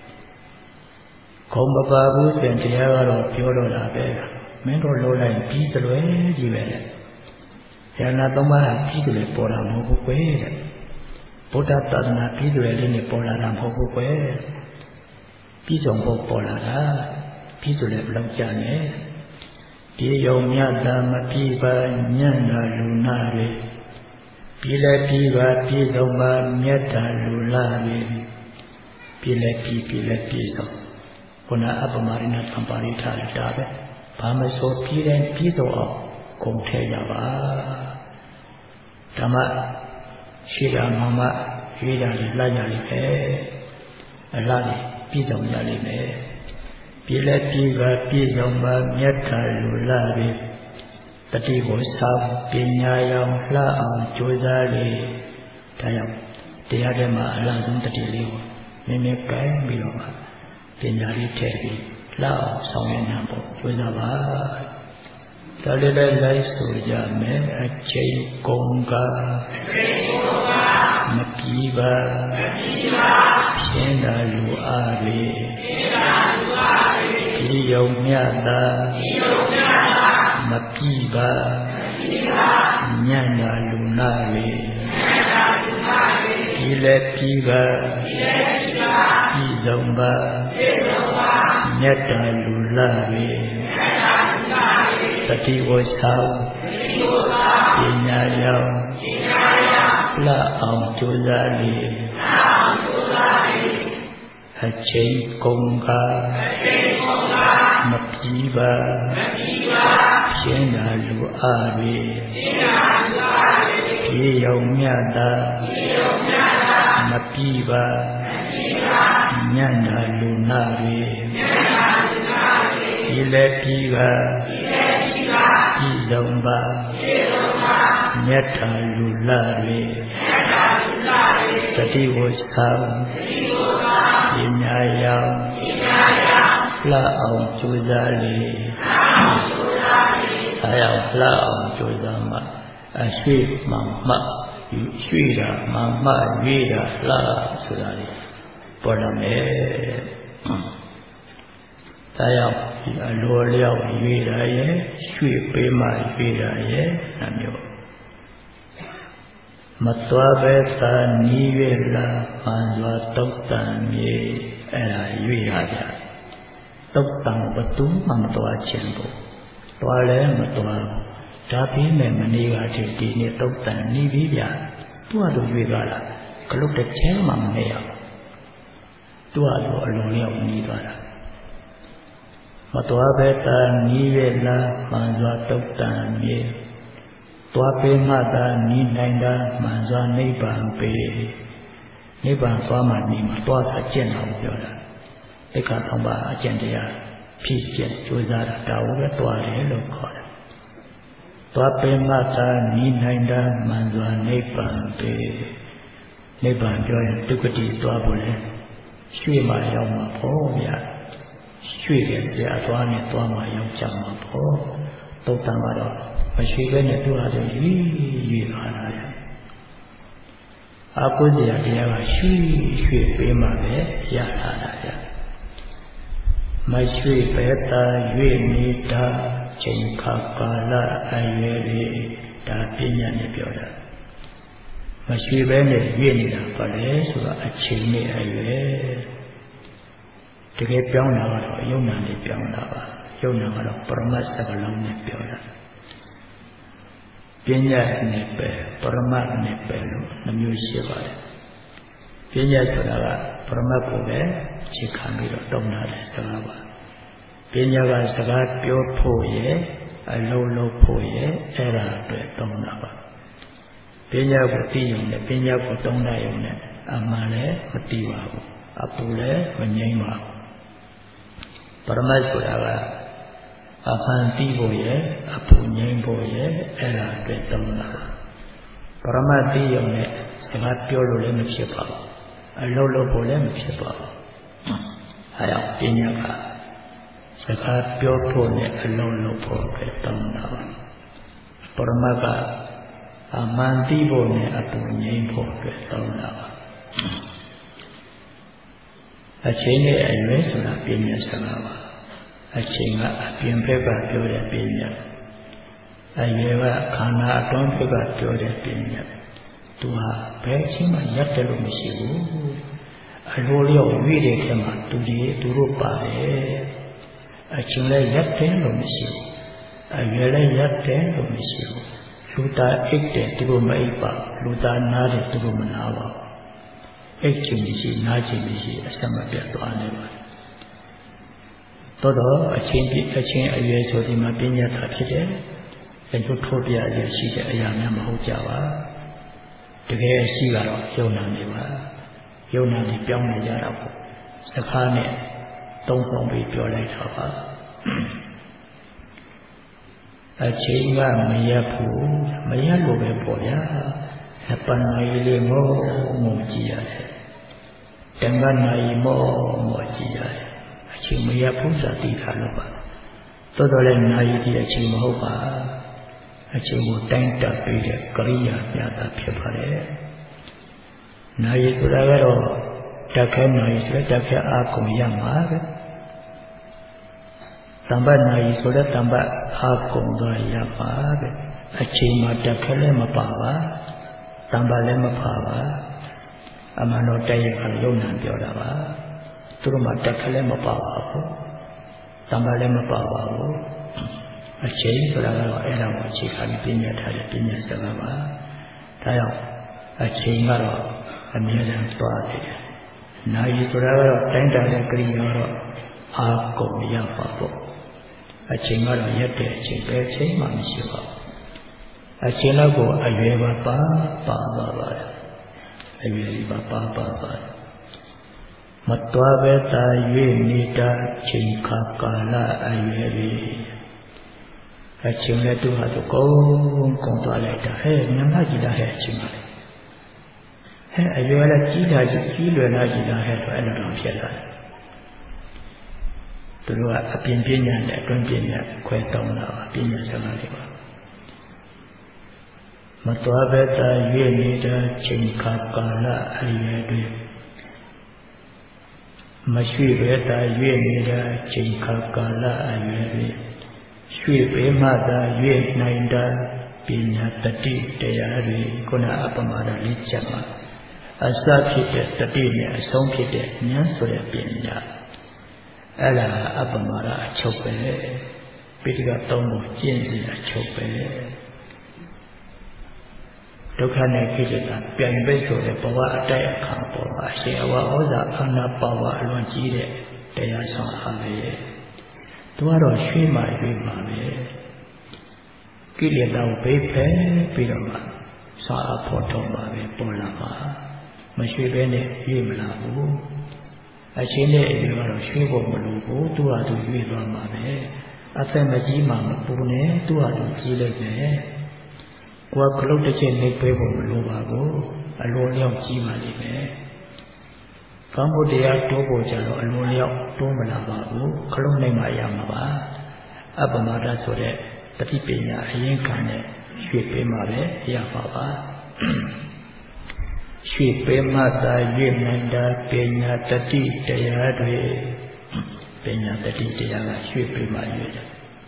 ခုံမပါဘူးဆိုရင်တရားကတော့ပြောတော့တာပဲမင်းတို့လိုလိုက်ပြီးစလွဲကြီးပဲလေဉာဏ်သုံးပါးကပြီးတယ်ပေါ်တာမဟုတ်ဘူးကွယ်တဲ့ဗုဒ္ဓသာသနာပြီးတယ်လေးနဲ့ပေါ်လာတာမဟုတ်ဘူးကွယ်ပြီးဆုံးဖို့ပေါ်လာတာပြီးဆိုလည်းဘလောက်ကြာနေပြေယုံမြတာမပြီးပါညံ့တာလူနာတွေပြည်လည်းပြီးပါပြည်စုံပါမြတ်တာလူလာတွေပြည်လည်းပြီးစုံခုနအပမရိဏသံပါရိထာတာပဲဘာမဆိုပြည်တိုင်းပြည်စုံအောင်ကုန်ထဲရပါဓမ္မရှိတာမှရွေးတာလည်းလိုက်ရလိမ့်မယ်အလားတူပြည်စုံရလိမ့်မယ်ပြည်လည်းပြီးပါပြည်စုံပါမြတ်တာလူလာတွေတတိကိုစောင့်ပညာရောင်လှအောင်ကြိုးစားလေဒါကြောင့်တရားထဲမှာအလားဆုံးတတိလေးကိုနည်းနည်းကိုင်းပြီးတော့မှပညာလေးထည့်ပြီးလောက်ဆောင်ရနိုင်ဖို့ကြိုးစားပါဒါလေးလည်းလိုက်ဆိုကြမယ်အချိန်ကုန်ကမပြီးပါရှင်းတာလူအားလေဒီယုံမြတ်တာမပြီးပါညံ့တာလူနာလေဒီလည်းပြီးပါပြီးဆုံးပါမြတ်တာလူလာလေတတိဝသာပညာရောက်လာအောင်ကြိုးစားလေအချိန်ကုန်ကမပြီးပါရှင်းတာလူအားလေဒီယုံမြတ်တာမပြီးပါညံ့တာလူနာလေဒီလည်းပြီးပါပြီးဆုံးပါမြတ်တာလူလာလေတတိဝသာပညာရောက်လာအောင်ကြိုးစားလေအားရောက်လာအောင်ကြိုးစားမှအရှိမှမှရွှေ့တာမှမှရွေးတာလာဆိုတာလေပေါ်လာမယ်အားရောက်အလိုလျောက်ရွေးတာရဲ့ရွှေ့ပေးမှရွေးတာရဲ့နှမျိုးမသွားပဲသာနီးရလာမှန်စွာတုတ်တန်မြေအဲ့ဒါရွေးရကြတုတ်တန်ဘသူမှမသွားခြင်းဘူးသွားလဲမသွားဒါပြီးမဲ့မနေပါသေးဒီနေ့တုတ်တန်နီးပြီးဗျာသူ့အလိုရွေးသွားတာကလုတ်တစ်ချဲမှမနေရဘူးသူ့အလိုအလုံးလျောက်နီးသွားတာမသွားပဲသာနီးရလာမှန်စွာတုတ်တန်မြေသွားပေးမှသာနီးနိုင်တာမှန်စွာနိဗ္ဗာန်ပေးနိဗ္ဗာန်သွားမှနီးမှာသွားတာကျင့်တော်ပြောတာသိက္ခာ၃ပါးအကျင့်တရားဖြည့်ကျင့်ကြိုးစားတာဒါကိုပဲသွားတယ်လို့ခေါ်တယ်သွားပေးမှသာနီးနိုင်တာမှန်စွာနိဗ္ဗာန်ပေးနိဗ္ဗာန်ပြောရင်ဒုက္ခတိသွားဖို့လေရွှေ့မှရောက်မှာပေါ့ဗျာရွှေ့တဲ့ဆရာသွားနဲ့သွားမှရောက်ကြမှာပေါ့သုတ်တံကတော့မရွှေ့ပဲနဲ့သူ့ဟာသူရွေ့ပါလာတယ်အာကိုးစရာတရားကရွှေ့ပေးမှပဲရလာတာဗျမရွှေ့ပဲသာရွေ့နေတာချိန်ခါကာလအရွယ်လေးဒါပညာနဲ့ပြောတာမရွှေ့ပဲနဲ့ရွေ့နေတာပါလေဆိုတာအချိန်နဲ့အရွယ်တကယ်ပြောင်းတာကတော့ယုံနာနဲ့ပြောင်းတာပါယုံနာကတော့ပရမတ်စကလုံးနဲ့ပြောတာပညာနဲ့ပဲပရမတ်နဲ့ပဲလို့နှမျိုးရှိပါတယ်ပညာဆိုတာကပရမတ်ကိုပဲခြေခံပြီးတော့တုံးလာတဲ့စကားပါပညာကစကားပြောဖို့ရဲ့အလုံးလုံးဖို့ရဲ့အဲ့ဒါအတွက်တုံးတာပါပညာကိုသိရင်လည်းပညာကိုတုံးတတ်ရုံနဲ့အမှန်လည်းမသိပါဘူးအပူလည်းမငြိမ်းပါဘူးပရမတ်ဆိုတာကအမှန်သိဖို့ရဲ့အပူငြိမ်းဖို့ရဲ့အဲ့ဒါအတွက်တုံးတာပရမတ်သိရုံနဲ့စကားပြောလို့လည်းမဖြစ်ပါဘူးအလုံးလုံးဖို့လည်းမဖြစ်ပါဘူးအဲဒါပညာကစကားပြောဖို့နဲ့အလုံးလုံးဖို့အတွက်တုံးတာပါပရမတ်ကအမှန်သိဖို့နဲ့အပူငြိမ်းဖို့အတွက်တုံးတာပါအချိန်နဲ့အရွယ်ဆိုတာပညာစကားပါအချိန်ကအပြင်ဘက်ကပြောတဲ့ပညာအရွယ်ကခန္ဓာအတွင်းဘက်ကပြောတဲ့ပညာသူဟာဘယ်အချိန်မှရပ်တယ်လို့မရှိဘူးအလိုလျောက်ရွေ့တဲ့ထဲမှာသူတို့ပါတယ်အချိန်လည်းရပ်တယ်လို့မရှိဘူးအရွယ်လည်းရပ်တယ်လို့မရှိဘူးလူသားအိတ်တယ်သူတို့မအိတ်ပါလူသားနားတယ်သူတို့မနာပါဘူးအိတ်ချင်းရှိနားချင်းရှိအဆက်မပြတ်သွားနေပါတော့အချင်းအရွယ်ဆိုဒီမှာပညာသာဖြစ်တယ်။အဲ့လိုထိုးပြရရှိတဲ့အရာများမဟုတ်ကြပါ။တကယ်ရှိကတော့ယုံနာနေပါ။ယုံနာနေပြောင်းနေကြတာပေါ့။စကားနဲ့သုံးဆောင်ပြီးပြောလိုက်တာပါ။အချိန်ကမရဘူးမရလို့ပဲပေါ့ဗျာ။ Napanai mo mojiyare. Tanganai mo mojiyare. Achimaya pusa tita loba. Todole nai di achimoba. Achimo tangta pide kariya nyata phipare. Nai suragaro takhe nai sura takhe akong yama. Tamba nai sura tamba akong ga yama. Achima takhe le mapava. Tamba le mapava. Amano tayi kalayonan pyoda ba. Turuma takhe le mapava ko. Tamba le mapava ko. Achiin suragaro era mo chikari pinya thare pinya sagaba. Tayo achiin garo amyadan twade. Nai suragaro tangta le kriyaro akong yapa ko. Achiin garo yatte achiin pe achiin maမရှိပါဘူး Achiin la ko aywe ba pa ba. Aywe ba pa ba. Matwa be ta ywe nita chin kha kala aywe bi. Achiin le tu ha to kong twa lai ta he nyanga ji la he achiin la. He aywe la ji la ji lwe la ji la he to ai lo taw phit la. Tu lo a pin pnya ne atwin pnya khwe taung la ba pnya sama le ba. Matwa be ta ywe nita chin kha kala aywe bi. Mashui be ta ywe nita chin kha kala aywe bi. Shui be ma ta ywe nain ta pinya tati taya ri kuna apamada li chat ma. Asa phit de tati ne asong phit de nyan so de pinya. Ala apamada achuk be. Pitika taung ko chin si achuk be. Dukha ne khijita pian bai so de bawa atai akha paw ma ashin awa oza ana pawa alwan ji de taya song a be. Tu aro shwe ma ywe ma be. Kileta ko bai phe pi do ma sa a pho thong ma be paw la ma. Ma shwe be ne ywe ma la bu. Ashin ne aywe aro shwe paw ma lo bu tu ha tu ywe twa ma be. Athat ma ji ma ma pu ne tu ha tu ji lai be. Kwa kalot de chen nei pe paw ma lo ba ko. Alon lyaw ji ma li be. Kambo deya to paw ja lo alon lyaw to ma la ba ko. Kalot nei ma ya ma ba. Apamada so de tati pinya ayin kan ne shwe pe ma be ya ba ba. Shwe pe ma ta ywe nain ta pinya tati taya dwe. Pinya tati taya ga shwe pe ma ywe da.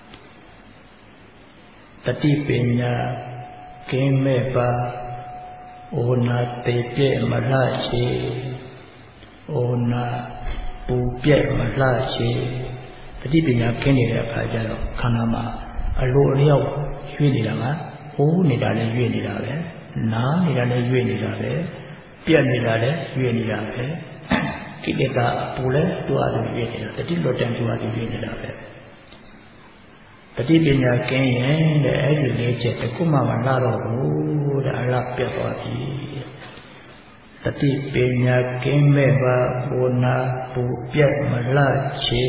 Tati pinya kin me ba. Ona te pye ma la che. Ona pu pye ma la che. Tati pinya kin ne de akha ja lo khana ma alo lyaw ywe nida ma ho nida le ywe nida be. Na nida le ywe nida be. Piat nida le ywe nida be. Kileta pu le tu a tu ywe nida. Tati lo tan tu a tu ywe nida be. Tati pinya kin yen de ai le che takku ma ma la ro bu da ala pyat twa bi. Tati pinya kin me ba ona pu pyat ma la che.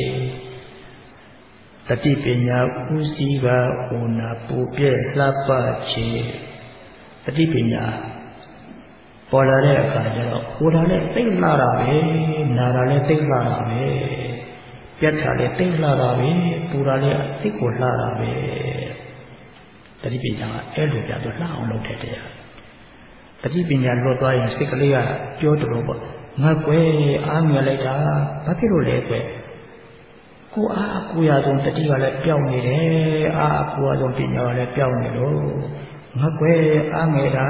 Tati pinya usi ga ona pu pyat la pa che. Tati pinya paw la de akha ja lo ho da le tait la da be na da le tait la da be. Pyat tha le tait la da be pu da le sit ko la da be. Tati pinya ai lo ja to la aung lou the de ya. Tati pinya lot twa yin sit kale ka pyo to lo ba. Nga kwe a mya lai ta ba phit lo le kwe. Ko a ku ya song tati ka le pyaw ni de a ku ya song pinya ka le pyaw ni lo. Nga kwe a nge ta.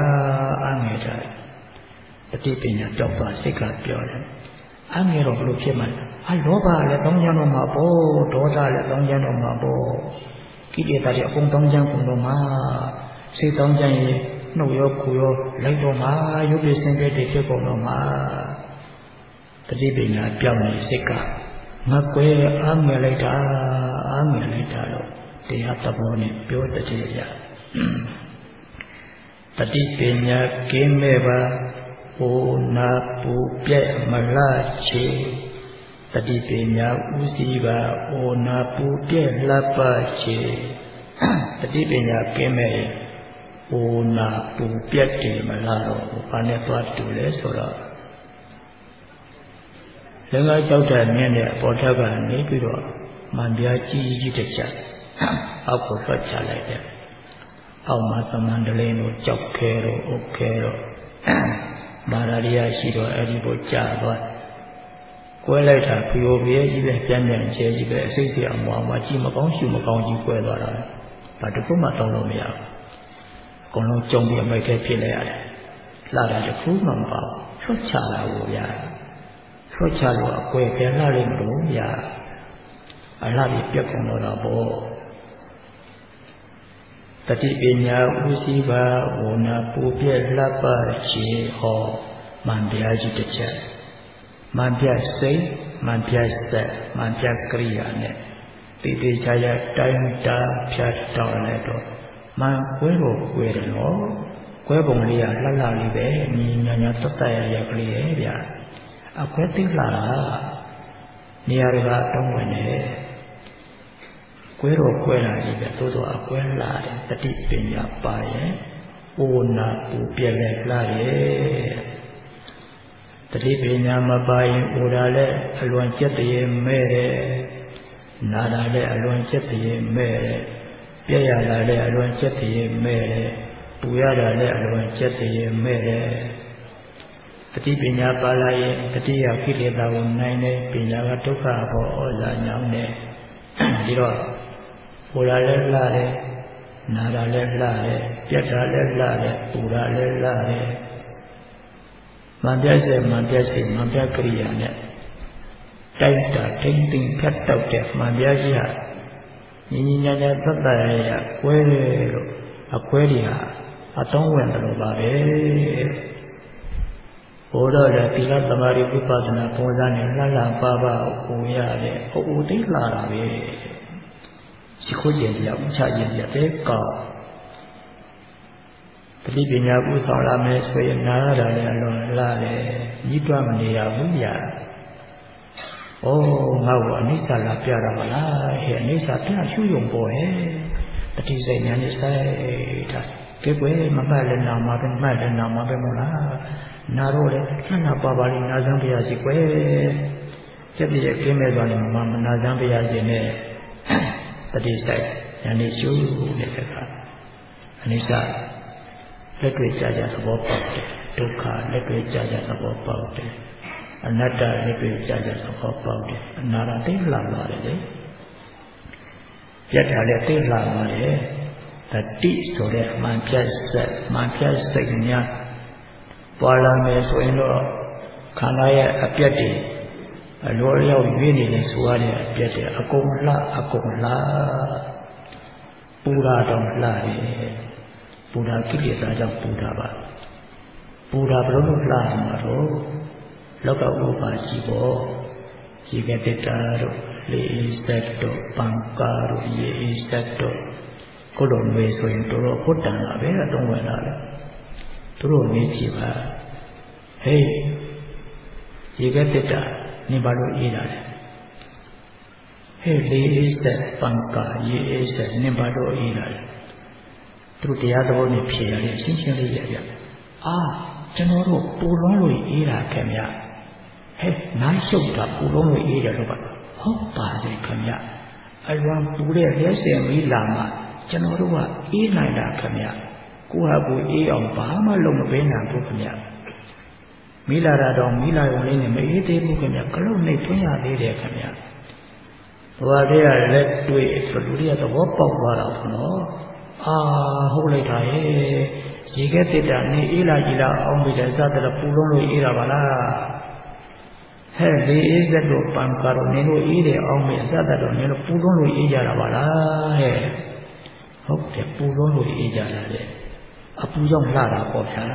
Tati pinya pyaw twa sit ka pyo de. A nge ro blo phit ma. A lo ba le tong jan lo ma po. Do da le tong jan lo ma po. Kileta de akong tong jan kong lo ma. Sit tong jan ye no yo ku yo lai do ma yu pi sin ke de phit kong lo ma. Tati pinya pyaw ni sit ka. Nga kwe a nge lai ta lo. Teya tabo ne pyo ta che ya. Tati pinya kin me ba. Ona pu pyat ma la che. Tati pinya usi ba. Ona pu pyat la pa che. Tati pinya kin me နာပူပြတ်တယ်မလားတော့ဘာနဲ့သွားတူလဲဆိုတော့လည်းငါကြောက်တဲ့မြင့်တဲ့အပေါ်ထက်ကနေပြီးတော့မှန်ပြားကြီးကြီးတစ်ချက်အောက်ကိုထွက်ချလိုက်တယ်အောက်မှာသမန္တလေးတို့ကြောက်ခဲတို့အုတ်ခဲတို့မာရာရီယာရှိတော့အဲ့ဒီကိုကြာသွားကွဲလိုက်တာဖီယိုပြေးကြီးပဲပြန်ပြန်ချဲကြီးပဲအစိတ်စီအမွားမှာကြီးမကောင်းရှူမကောင်းကြီးကွဲသွားတာဘာတစ်ခုမှတောင်းလို့မရဘူးအကုန်လုံးကြုံပြီးအမိုက်ထဲဖြစ်လိုက်ရတယ်လှတာတစ်ခုမှမပေါ့ဆွတ်ချလာကိုဗျာဆွတ်ချလို့အကွဲပြန်လာလိမ့်မလို့ဗျာအလှပြီးပြက်ကုန်တော့တာပေါ့တတိပညာဥစည်းပါဝနာပူပြက်လှပချေဟောမှန်တရားကြီးတစ်ချက်မှန်ပြစိတ်မှန်ပြသက်မှန်ပြကရိယာနဲ့တိတိကျကျတိုင်းတာဖြတ်တော်လဲတော့မှန်ကွဲလို့ကွဲတယ်နော်ကွဲပုံလေးကလှလှလေးပဲညီညာညာတတ်တရရကလေးရဲ့ဗျာအကွဲသိလှတာနေရာတွေကတောင်းဝင်နေကွဲတော့ကွဲလာကြီးပဲသို့တော့အကွဲလှတယ်တတိပညာပါရဲ့အိုနာပူပြက်လဲလှတယ်တတိပညာမပါရင်အိုတာလည်းအလွန်ကျက်တည်းမဲ့တယ်နာတာလည်းအလွန်ကျက်တည်းမဲ့တယ်ပြက်ရတာလည်းအလွန်ကျက်တည်းမဲ့တယ်ပူရတာလည်းအလွန်ကျက်တည်းမဲ့တယ်တတိပညာပါလာရင်တတိယကိလေသာကိုနိုင်တယ်ပညာကဒုက္ခဘောဩဇာညောင်းတယ်ဒီတော့ပူတာလည်းလှတယ်နာတာလည်းလှတယ်ပြက်တာလည်းလှတယ်ပူတာလည်းလှတယ်မှန်ပြစေမှန်ပြစေမှန်ပြကရိယာနဲ့တိုက်တာထိမ့်သိမ့်ဖြတ်တောက်တဲ့မှန်ပြရှိဟာညီညီညာညာသတ်တရရကွဲတယ်လို့အကွဲတွေဟာအတောင်းဝင်တယ်လို့ပါပဲဘုရားရဲ့သီလသမာဓိဝိပဿနာပုံစံနဲ့လှလှပါပါဟိုရတယ်ဟိုသိလာတာပဲရှိခိုးကျင်ပြဥချခြင်းပြတဲ့ကောက်တတိပညာပူဆောင်လာမယ်ဆိုရင်နာရတာလည်းအလွန်လှတယ်ကြီးတွားမနေရဘူးဗျာ။ဩငါ့ကိုအနိစ္စလာပြတာမလားဟဲ့အနိစ္စပြရှုယုံပေါ်ဟဲ့တတိစိတ်ဉာဏ်နဲ့စိုက်တာကဲကွယ်မမှတ်လည်းနာမှာပဲမှတ်လည်းနာမှာပဲမလားနာတော့လေခဏပါပါလေးနာစမ်းပြရစီကွယ်စက်ပြည့်ကင်းမဲ့သွားနေမှာမနာစမ်းပြရစီနဲ့တတိစိတ်ဉာဏ်နဲ့ရှုနေတဲ့အခါအနိစ္စလက်တွေ့ကြကြသဘောပေါက်တယ်ဒုက္ခလက်တွေ့ကြကြသဘောပေါက်တယ်အနတ္တလက်တွေ့ကြကြသဘောပေါက်တယ်အနာရသိလှပါတယ်လေပြတ်တာလည်းသိလှပါတယ်တတိဆိုတဲ့မှန်ပြတ်ဆက်မှန်ပြတ်စိတ်များပွာလာမယ်ဆိုရင်တော့ခန္ဓာရဲ့အပြတ်တွေအလိုလျောက်ရွေးနေတယ်ဆိုရတဲ့အပြတ်တွေအကုန်လှအကုန်လှပူရာတော့လှတယ်ပူဓာကိလေသာကြောင့်ပူဓာပါပူဓာဘယ်လိုလုပ်လာမှာတော့လောကဥပါရှိပေါ်ရှိကတ္တာတို့လေးစက်တို့ပံကာတို့ရေစက်တို့ကိုလိုမေဆိုရင်တို့ဟုတ်တန်လာပဲအတော့ဝင်လာတယ်သူတို့မေးကြည့်ပါဟေးရှိကတ္တာနေပါလို့အေးလာတယ်ဟေးလေးစက်ပံကာရေစက်နေပါလို့အေးလာတယ်သူတရားသဘောနဲ့ဖြေရတယ်ရှင်းရှင်းလေးရပြအာကျွန်တော်တို့ပူလုံးလို့အေးတာခင်ဗျဟဲ့နားရှုပ်တာပူလုံးလို့အေးတယ်လို့ပါဟုတ်ပါစေခင်ဗျအလွန်ပူတဲ့လက်စင်မီးလာမှကျွန်တော်တို့ကအေးနိုင်တာခင်ဗျကိုဟာကိုအေးအောင်ဘာမှလုပ်မပေးနိုင်ဘူးခင်ဗျမီးလာတာတော့မီးလာရုံလေးနဲ့မအေးသေးဘူးခင်ဗျကလုံးနဲ့ထွင်းရသေးတယ်ခင်ဗျဘာတွေကလက်တွေ့ဆိုလူတွေကသဘောပေါက်သွားတာပေါ့နော်အာဟုတ်လိုက်တာရဲ့ရေခဲတစ်တာနေအေးလာကြီးလာအောင်ပြီးတဲ့စသဖြင့်ပူလုံးလို့အေးတာပါလားဟဲ့ဒီအေးစက်တို့ပံကာတော့နင်တို့အေးတယ်အောင်ပြီးအစသတော့နင်တို့ပူလုံးလို့အေးကြတာပါလားဟဲ့ဟုတ်တယ်ပူလုံးလို့အေးကြတာတဲ့အပူကြောင့်လှတာပေါ့ဗျာ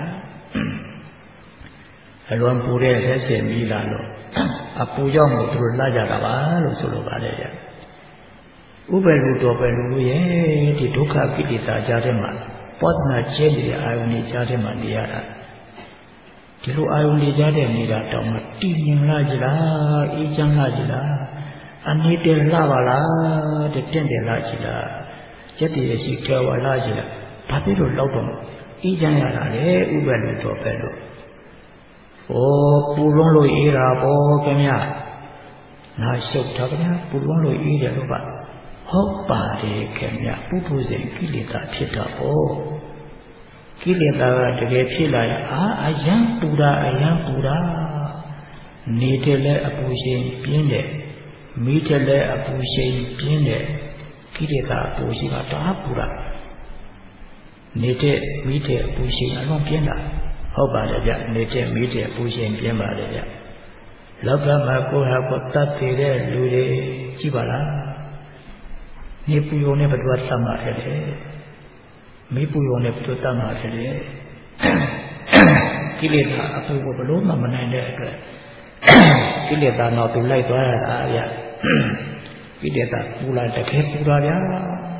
အလွန်ပူတဲ့လက်စင်မီးလာလို့အပူကြောင့်ကိုသူတို့လှကြတာပါလို့ဆိုလိုပါတယ်ဗျာဥပ္ပလူတော်ပဲလူရဲ့ဒီဒုက္ခကိလေသာကြားထဲမှာပောဒနာကျဲတဲ့အာယုန်ကြီးကြားထဲမှာနေရတာဒီလိုအာယုန်ကြီးကြားထဲနေတာတောင်မှတည်ငြိမ်လာကြလားအေးချမ်းလာကြလားအနည်းတယ်လှပါလားတင့်တယ်လာကြလားရက်တည်းရှိကြွားလာကြလားဘာဖြစ်လို့လောက်တော့အေးချမ်းရတာလေဥပ္ပလို့တော့ပဲလို့ပူလွန်းလို့အေးတာပေါ့ခင်ဗျာနာရှုပ်တာခင်ဗျာပူလွန်းလို့အေးတယ်လို့ပါဟုတ်ပါတယ်ခင်ဗျာပုထုဇဉ်ကိလေသာဖြစ်တာပေါ့ကိလေသာကတကယ်ဖြစ်လာရင်အယံပူတာနေတဲ့လဲအပူချိန်ပြင်းတယ်မိတဲ့လဲအပူချိန်ပြင်းတယ်ကိလေသာအပူချိန်ကတအားပူတာနေတဲ့မိတဲ့အပူချိန်အလွန်ပြင်းတာဟုတ်ပါတယ်ဗျနေတဲ့မိတဲ့အပူချိန်ပြင်းပါတယ်ဗျလောကမှာကိုယ်ဟာကိုယ်တတ်သေးတဲ့လူတွေကြည့်ပါလားနေပူရုံနဲ့ဘယ်သူကသတ်မှတ်တယ်မေးပူရုံနဲ့ဘယ်သူသတ်မှတ်တယ်ကိလေသာအပူကိုဘလို့မှမနိုင်တဲ့အတွက်ကိလေသာတော့သူလိုက်သွားရတာဗျကိလေသာပူလာတကယ်ပူတာဗျာ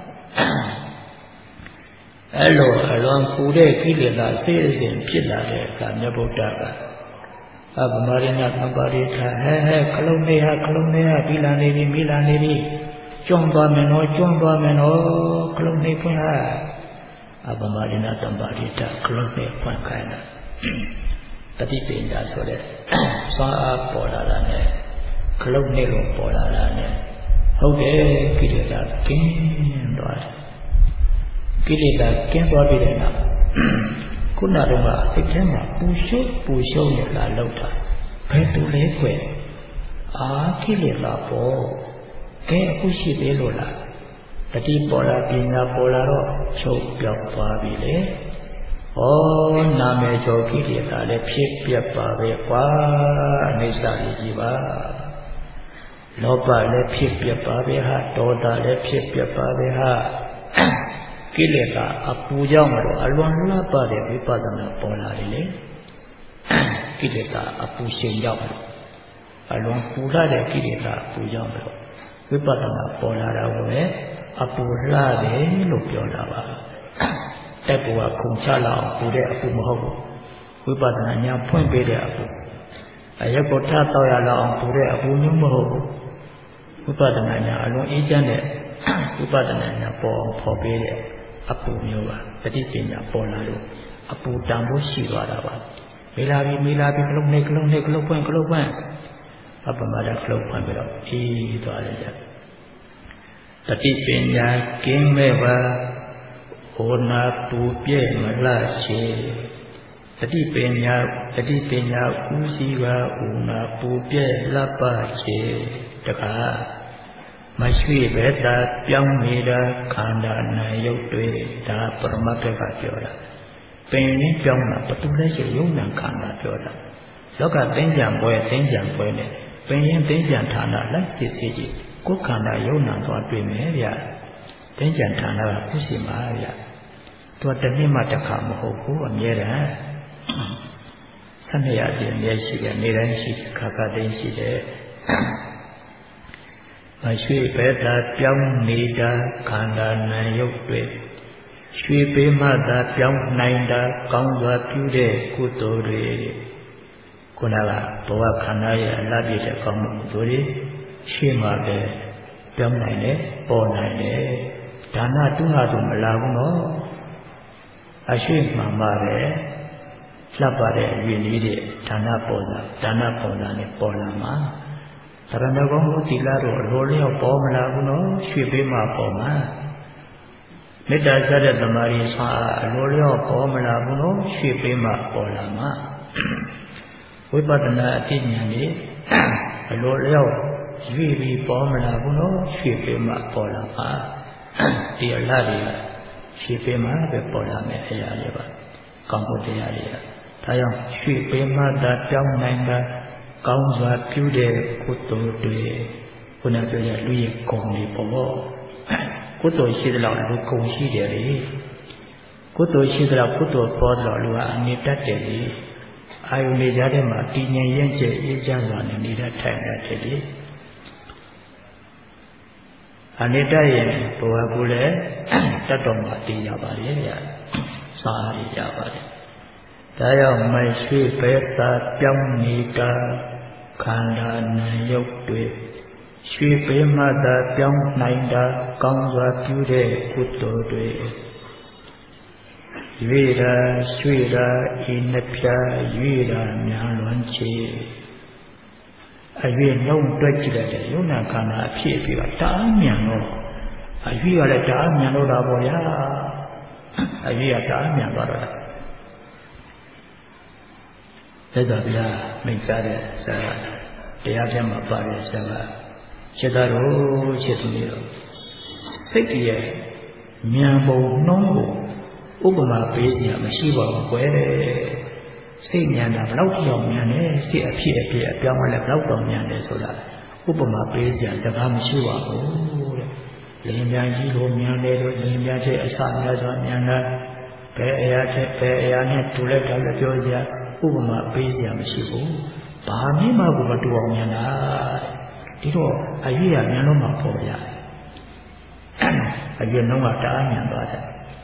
အဲ့လိုအလွန်ပူတဲ့ကိလေသာစိတ်အစဉ်ဖြစ်လာတဲ့အခါမြတ်ဗုဒ္ဓကဗမာရိနာသံပါရိထာခလုံးလေးဟာပြီးလာနေပြီကျွမ်းသွားမယ်နော်ခလုံးလေးဖွင့်ဟာဗမာရိနာသံပါရိထာခလုံးလေးဖွင့်ခိုင်းတာတတိပညာဆိုတဲ့စွမ်းအားပေါ်လာတာနဲ့ခလုံးလေးကိုပေါ်လာတာနဲ့ဟုတ်တယ်ကိလေသာကင်းသွားတယ်ကိလေသာကင်းသွားပြီတဲ့နောက်ခုနကတော့စိတ်ထဲမှာပူရှုံးရလာလောက်တာဘယ်သူလဲခွဲကိလေသာပေါ့ကဲအခုရှိသေးလို့လားတတိပေါ်လာပညာပေါ်လာတော့ချုပ်ပြောက်သွားပြီလေနာမည်ကျော်ကိလေသာလည်းဖြစ်ပြတ်ပါပဲကွာအနိစ္စကြီးပါလောဘလည်းဖြစ်ပြတ်ပါပဲဟာဒေါသလည်းဖြစ်ပြတ်ပါပဲဟာကိလေသာအပူကြောင့်မလို့အလွန်လှပတဲ့ဝိပဿနာပေါ်လာတယ်လေကိလေသာအပူရှင်ကြောင့်အလွန်ပူလာတဲ့ကိလေသာအပူကြောင့်မလို့ဝိပဿနာပေါ်လာတာကိုပဲအပူလှတယ်လို့ပြောတာပါတက်ပူကခုန်ချလာအောင်ပူတဲ့အပူမဟုတ်ဘူးဝိပဿနာညာဖွင့်ပေးတဲ့အပူအရက်ကိုထတော့ရလောက်အောင်ပူတဲ့အပူမျိုးမဟုတ်ဘူးဝိပဿနာညာအလွန်အေးချမ်းတဲ့ဝိပဿနာညာပေါ်အောင်ဖော်ပေးတဲ့အပူမျိုးပါတတိပညာပေါ်လာလို့အပူတန်ဖို့ရှိသွားတာပါမေးလာပြီကလုံးနဲ့ဖွင့်အပမဒကလုံးဖွင့်ပြီးတော့အေးသွားတယ်ကြတတိပညာကင်းမဲ့ပါဟောနာပူပြဲမလှချေတတိပညာဦးစီးပါဥနာပူပြဲလှပချေတခါမရွှေဘဲသာပြောင်းနေတာခန္ဓာနာရုပ်တွေဒါပရမတ်ကပြောတာပင်နဲ့ပြောင်းတာဘယ်သူလဲဆိုယုံနာခန္ဓာပြောတာလောကသိဉ္ဇံပွဲနဲ့ပင်ရင်သိဉ္ဇံဌာနလိုက်စစ်ကြည့်ကိုယ်ခန္ဓာယုံနာသွားတွေ့မယ်ဗျသိဉ္ဇံဌာနကခုရှိမှာဗျသူကတစ်နှစ်မှတစ်ခါမဟုတ်ဘူးအမြဲတမ်း1200ပြည့်အမြဲရှိတယ်နေတိုင်းရှိခါခါတိုင်းရှိတယ်မရွှေဘဲသာပြောင်းနေတာခန္ဓာနာရုပ်တွေရွှေပေးမှသာပြောင်းနိုင်တာကောင်းစွာပြုတဲ့ကုသိုလ်တွေခုနကဘဝခန္ဓာရဲ့အလားပြည့်တဲ့ကောင်းမှုတွေရွှေမှပဲပြောင်းနိုင်တယ်ပေါ်နိုင်တယ်ဒါနတုဟာဆိုမလာဘူးနော်အရွှေမှန်ပါပဲလှပ်ပါတဲ့ရည်လေးတွေဒါနပေါ်တာနဲ့ပေါ်လာမှာသရဏဂုံကိုသီလတို့အလိုလျောက်ပေါ်မလာဘူးနော်ရွှေပေးမှပေါ်မှာမေတ္တာစတဲ့သမာဓိဆွမ်းအားအလိုလျောက်ပေါ်မလာဘူးနော်ရွှေပေးမှပေါ်လာမှာဝိပဿနာအသိဉာဏ်လေးအလိုလျောက်ရွေပြီးပေါ်မလာဘူးနော်ရွှေပေးမှပေါ်လာမှာဒီအလားတွေကရွှေပေးမှပဲပေါ်လာမယ်အရာတွေပါကောင်းဖို့တရားတွေကဒါကြောင့်ရွှေပေးမှသာပြောင်းနိုင်တာကောင်းစွာပြုတဲ့ကုသိုလ်တွေခုနပြောရလူရဲ့ဂုဏ်တွေပေါ့ကုသိုလ်ရှိသလောက်လူဂုဏ်ရှိတယ်လေကုသိုလ်ရှိသလောက်ကုသိုလ်ပေါ်တော့လူကအမြင့်တတ်တယ်လေအာယုန်တွေကြားထဲမှာတည်ငြိမ်ရင့်ကျက်အေးချမ်းစွာနဲ့နေတဲ့ထိုင်ရတယ်လေအနိတ္တရဲ့ဘဝကိုလည်းတတ်တော်မှာတည်ရပါလေဗျာစားရပါတယ်ဒါကြောင့်မရွှေဘဲသာပြောင်းနေတာခန္ဓာနာရုပ်တွေရွှေပေးမှသာပြောင်းနိုင်တာကောင်းစွာပြုတဲ့ကုသိုလ်တွေ Yueda, Shueda, Inapia, Yueda, Mianwanchi. I will no prejudice, Yunakana, Pipa, Damiano. I will a Damiano Raboya. I will a Damiano. There's a bia, makes that the Ajama Bari Sava. Chedaro, Chetumiro. စိတ်ရဲ့မြန်ပုံနှုံးကိုဥပမာပေးစရာမရှိပါဘူးကွယ်စိတ်မြန်တာဘလောက်ကြောင်မြန်လဲစိတ်အဖြစ်အပြောင်းလဲဘလောက်တောင်မြန်လဲဆိုတာဥပမာပေးစရာစကားမရှိပါဘူးတဲ့လင်းမြန်ကြီးလိုမြန်တယ်လို့လင်းမြန်တဲ့အစများစွာမြန်တာဘယ်အရာနဲ့တူလဲတာလည်းပြောစရာဥပမာပေးစရာမရှိဘူးဘာမှမတူအောင်မြန်တာဒီတော့အရွေးရမြန်လို့မှပေါ်ရတယ်အရွေးနှုံးကတအားမြန်သွားတယ်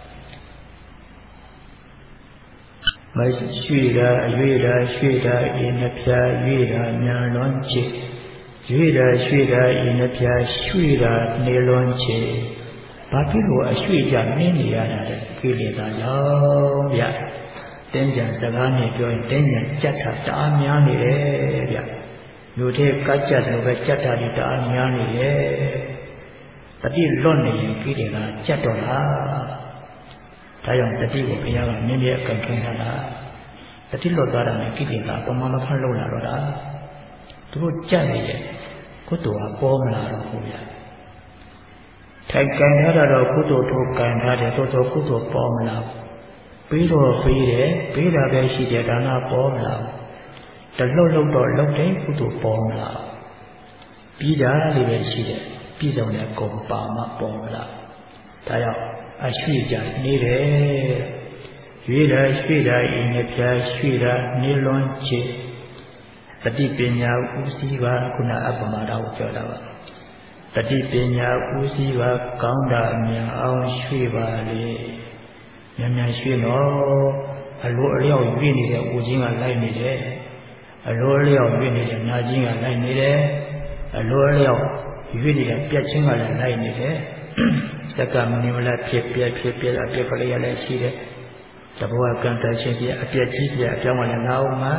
မရှိတာအရွေးတာရွှေ့တာအင်းနှပြရွေးတာမြန်လွန်ချစ်ရွေးတာရွှေ့တာအင်းနှပြရွှေ့တာနေလွန်ချစ်ဘာဖြစ်လို့အရွှေ့ကြနင်းနေရတာလဲကိလေသာကြောင့်ဗျတင်းကြံစကားနဲ့ပြောရင်တင်းကြံကြက်တာတအားများနေတယ်ဗျလူတွေကကြက်တယ်ပဲကြက်တာတွေတအားများနေတယ်တတိလွတ်နေရင်ကိလေသာကြက်တော့လားဒါကြောင့်တတိကိုဘုရားကမြင်းမြဲအကန်ခံတာတတိလွတ်သွားတာနဲ့ကိလေသာပမာမဖတ်လို့လာတော့တာသူတို့ကြက်နေရဲ့ကုသိုလ်ကပေါ်မလာတော့ဘူးဗျထိုက်ကန်ထားတာတော့ကုသိုလ်ထုတ်ကန်ထားတယ်တိုးတိုးကုသိုလ်ပေါ်မလာပြီးတော့ပြီးတယ်ပြီးတာပဲရှိတယ်ဒါနပေါ်မလာတလှုပ်တော့လှုပ်တယ်ကုသိုလ်ပေါ်မလာပြီးတာလေးပဲရှိတယ်ပြည်စုံတဲ့ကုံပါမပေါ်မလာဒါကြောင့်အရွှေ့ကြနေတယ်ရွေးတာရွှေ့တာအင်းနဲ့ပြရွှေ့တာနေလွန်ချစ်တတိပညာဥစည်းပါခုနအပမဒကိုပြောတာပါတတိပညာဥစည်းပါကောင်းတာအမြင်အောင်ရွှေ့ပါလေမြန်မြန်ရွှေ့တော့အလိုအလျောက်ရွေ့နေတဲ့ဦးချင်းကလိုက်နေတယ်အလိုအလျောက်ရွေ့နေတဲ့နာချင်းကလိုက်နေတယ်အလိုအလျောက်ရွေ့နေတဲ့ပြက်ချင်းကလည်းလိုက်နေတယ်စက္ကမဏိမလဖြစ်ပြက်အပြက်ကလေးရလည်းရှိတယ်တဘောကံတချင်းပြအပြက်ကြီးပြအပြောင်းကလည်းလာအောင်မှာ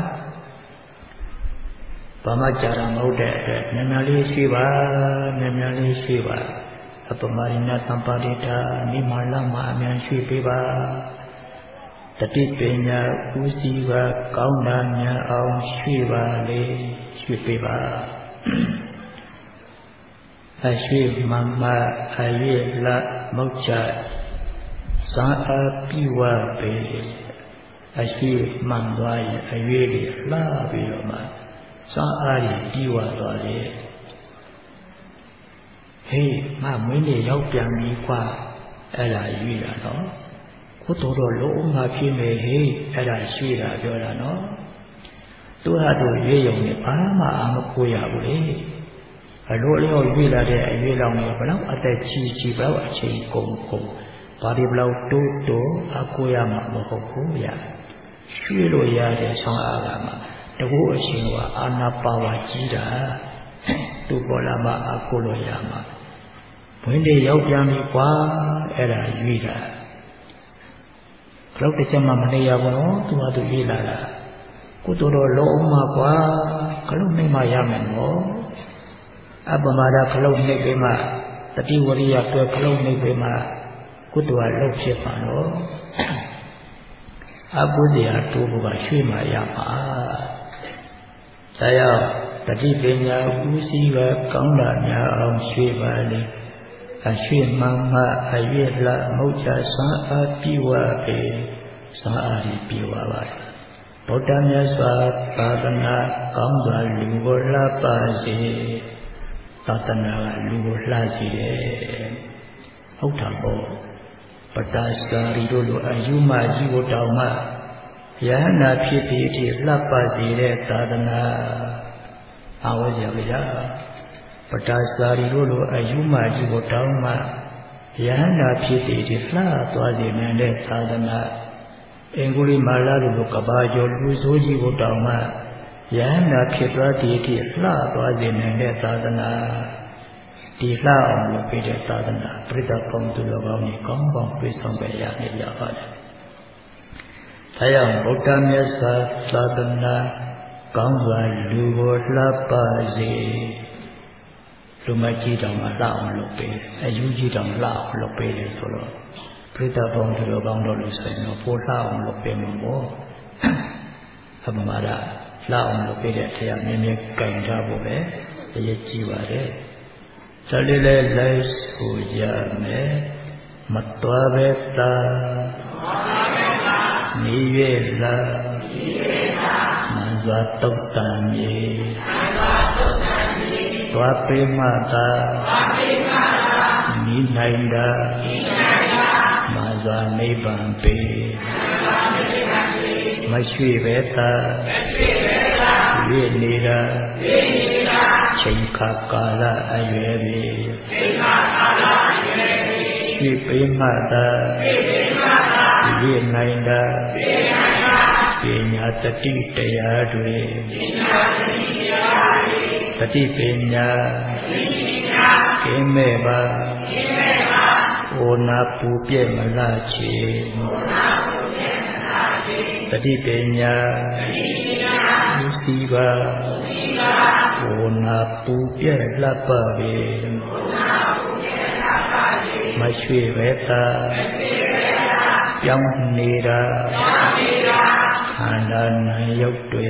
ဘာမှကြာတာမဟုတ်တဲ့အတွက်မြန်မြန်လေးရှိပါအပမရိဏသံပါရိတာနိမလမအမြန်ရှိပေးပါတတိပညာဥစည်းပါကောင်းတာမြန်အောင်ရှိပါလေရှိပေးပါအရှိမမအယေလမောချဇာအပိဝပေအရှိမှန်သွားရင်အရွေးတွေလှပြီးတော့မှဇာအားကြီးပြီးဝသွားတယ်ဟေးငါမင်းနေရောက်ပြန်ပြီကွာအဲ့ဒါရွေးတာနော်ကိုတော်တော်လုံးငါဖြစ်နေဟေးအဲ့ဒါရွေးတာပြောတာနော်သူဟာတို့ရွေးရုံနဲ့ဘာမှအာမကိုရဘူးလေအလိုအလျောက်ရွေးလာတဲ့အရွေးလောင်တွေဘလောက်အသက်ကြီးဘလောက်အချိန်ကုန်ဘာဒီဘလောက်တိုးအကိုရမှာမဟုတ်ဘူးဗျရွှေ့လို့ရတဲ့ဆောင်းအားကမှတကူအရှင်ကအာနာပါဝါကြီးတာသူပေါ်လာမှအကိုလို့ရမှာဘွင်းတွေရောက်ပြန်ပြီကွာအဲ့ဒါရွေးတာဘလောက်တစ်ချက်မှမနေရဘူးနော်သူကသူရွေးလာတာကိုတော်တော်လုံးအောင်မှာကွာခလုံးနေမှရမယ်နော်အပမာဒခလုံးနေပေမှတတိဝရိယတွဲခလုံးနေပေမှကုသိုလ်ကလှုပ်ဖြစ်ပါတော့အပုဇ္ဇာတိုးဖို့ကရွှေ့မှရမှာဒါကြောင့်တတိပညာဥစည်းကကောင်းတာများအောင်ရွှေ့ပါလေအရွှေ့မှအရွေ့လမုတ်ချဆံအားပြဝပေဆံအားပြဝပါလေဗုဒ္ဓမြတ်စွာသာသနာကောင်းစွာလူကိုလှပါစေသာသနာကလူကိုလှစေတယ်ဟုတ်တာပေါ့ပတ္တစာရီတို့လိုအယူမကြီးကိုတောင်းမှယဟနာဖြစ်ပြီးအထိလှပစေတဲ့သာသနာအာဝဇ္ဇဗျာပတ္တစာရီတို့လိုအယူမကြီးကိုတောင်းမှယဟနာဖြစ်ပြီးအထိလှသွားစေနိုင်တဲ့သာသနာအင်္ဂုလိမာလာတို့လိုကဘာကျော်လူဆိုးကြီးကိုတောင်းမှယဟနာဖြစ်သွားသည်အထိလှသွားစေနိုင်တဲ့သာသနာဒီလှအောင်လုပ်ပေးတဲ့သာသနာပြိတ္တကောင်းသူတော်ကောင်းကြီးကောင်းကောင်းပြေဆောင်ကြရနေကြပါလေဒါကြောင့်ဗုဒ္ဓမြတ်စွာသာသနာကောင်းစွာလူကိုလှပစေလူမကြီးတောင်မှလှအောင်လုပ်ပေးအယူကြီးတောင်လှအောင်လုပ်ပေးတယ်ဆိုတော့ပြိတ္တဘုံတို့ကောင်းတော်လို့ဆိုရင်တော့ပိုလှအောင်လုပ်ပေးမှာပေါ့အမှန်ပါလားလှအောင်လုပ်ပေးတဲ့တရားမြဲမြဲကြင်ထားဖို့ပဲအရေးကြီးပါတယ်ဒါလေးလည်းလိုက်ဆိုကြမယ်မတော်ပဲသာနေရလားမန်စွာတုတ်တံမြေသွားပေမသာနိနိုင်တာမန်စွာနိဗ္ဗာန်ပေမရွှေပဲသာရည်နေတာချိန်ခါကာလအရွယ်ပြီရွှေပေမသာရည်နိုင်တာပညာတတိတရားတွေတတိပညာကင်းမဲ့ပါဩနာပူပြည့်မလားချေတတိပညာလူစီပါဩနာပူပြည့်လှပပေမရွှေပဲသာပြောင်းနေတာခန္ဓာနာရုပ်တွေ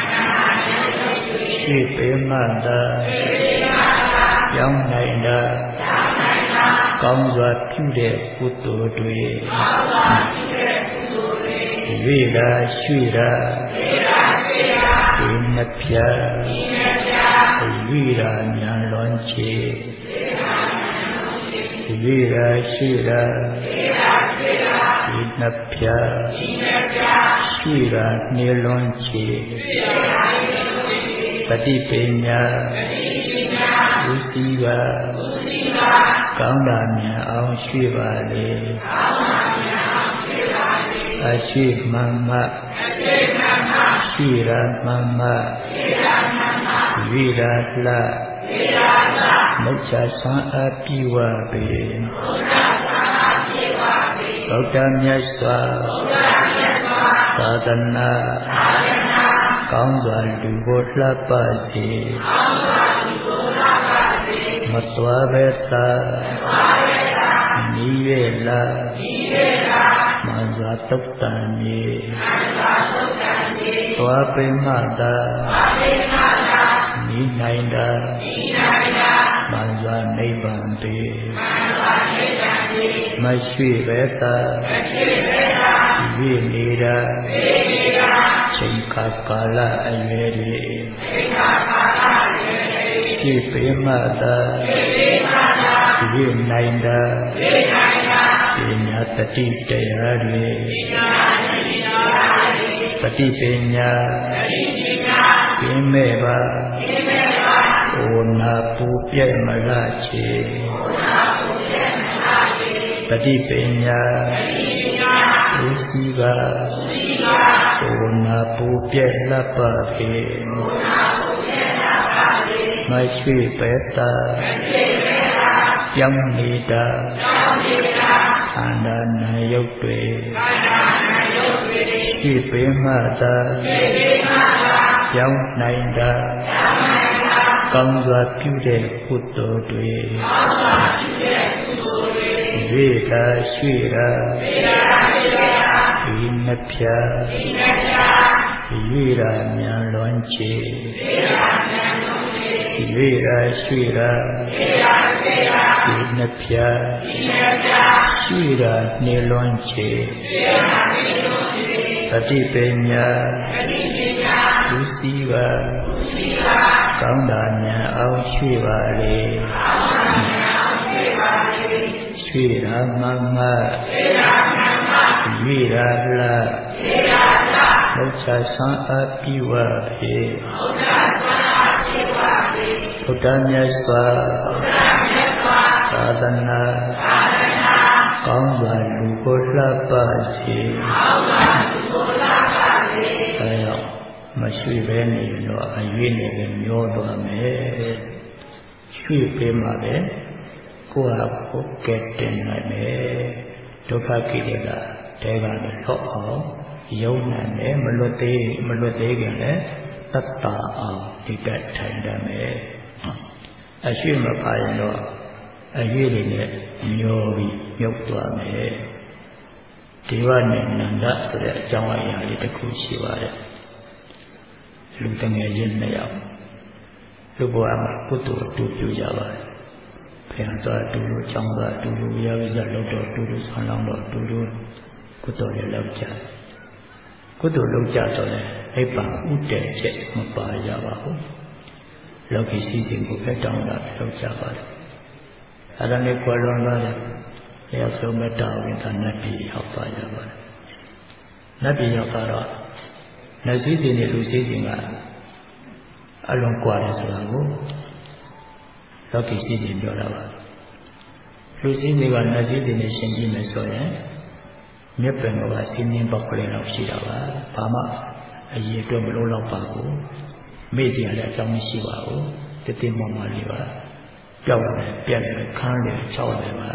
ရွှေပေမသာပြောင်းနိုင်တာကောင်းစွာပြုတဲ့ကုသိုလ်တွေရွေတာရွှေတာဒီနှစ်ဖြာရွေတာညာလွန်ချေရွေတာရွှေတာဒီနှစ်ဖြာရွှေတာနေလွန်ချေတတိပညာဥစီပါကောင်းတာမြင်အောင်ရွှေပါလေအရှိမှန်မှရှိရာမှန်မှဝိရာလှမုတ်ချဆံအပြည့်ဝပေဗုဒ္ဓမြတ်စွာသာသနာကောင်းစွာလူကိုလှပစေမစွာပဲသာနိဝေလာမန်စွာတုတ်တံမြေသွားပိမသာနိနိုင်တာမန်စွာနိဗ္ဗာန်ပေမရွှေပဲသာဝိနေတာချိန်ခါကာလအရွယ်တွေဒီပေမသာဒီနိုင်တာပညာတတိတရားတွေတတိပညာကင်းမဲ့ပါဩနာပူပြည့်မလားချေတတိပညာဥစီပါဩနာပူပြည့်လှပပေမရွှေပဲတာပြောင်းနေတာခန္ဓာနာရုပ်တွေရှိပေမှသာပြောင်းနိုင်တာကောင်းစွာပြုတဲ့ကုသိုလ်တွေဝိတာရွှေတာဒီနှစ်ဖြာဝိရာမြန်လွန်ချေဝိရာရွှေရာဒီနှစ်ဖြာရွှေရာနေလွန်ချေတတိပညာဥစီပါကောင်းတာဉာဏ်အောင်ရွှေပါလေရွှေရာမမဝိရာလှဘုရားဆံအပြည့်ဝပေဘုရားမြတ်စွာသာသနာကောင်းစွာလူကိုလှပစေအဲတော့မရွှေပဲနေတော့အရွေးနေပဲမျောသွားမယ်ရွှေပေးမှပဲကိုယ်ဟာကိုယ်ကဲတင်နိုင်မယ်ဒုက္ခကိလေသာတဲကနေလွတ်အောင်ယုံနာနဲ့မလွတ်သေးခင်လည်းတတ်တာအောင်ဒီတက်ထိုင်တယ်မယ်အရှိမပါရင်တော့အရေးတွေနဲ့မျောပြီးမြုပ်သွားမယ်ဒေဝနဲ့နန္ဒဆိုတဲ့အကြောင်းအရာလေးတစ်ခုရှိပါတယ်လူတငယ်ချင်းနှစ်ယောက်လူဘဝမှာကုသိုလ်အတူပြုကြပါတယ်ဘုရားတော်အတူတူကျောင်းတော်အတူတူဝိယဝိဇ္ဇလုပ်တော်အတူတူဆောင်းလောင်းတော်အတူတူကုသိုလ်တွေလုပ်ကြကုသိုလ်လုပ်ကြတော့လေအိပ်ပါဥတည်ချက်မပါရပါဘူးလောကီစီစဉ်ကိုပဲတောင်းတာလုပ်ကြပါတယ်အဲ့ဒါနဲ့ကွယ်လွန်သွားတယ်ဘုရားဆုံးမတောင်းရင်သာနတ်ပြည်ရောက်သွားကြပါတယ်နတ်ပြည်ရောက်တော့နတ်စည်းစိမ်နဲ့လူစည်းစိမ်ကအလွန်ကွာတယ်ဆိုတာကိုလောကီစည်းစိမ်ပြောတာပါလူစည်းစိမ်ကနတ်စည်းစိမ်နဲ့ရှင်ကြည့်မယ်ဆိုရင်မြက်ပင်ကစီးမြင်ပေါက်ကလေးတော့ရှိတာပါဘာမှအရေးအတွက်မလို့တော့ပါဘူးမေ့စရာလည်းအကြောင်းမရှိပါဘူးတည်တည်မောမောလေးပါပျောက်တယ်ပြက်တယ်ခန်းတယ်ချောက်တယ်ပါ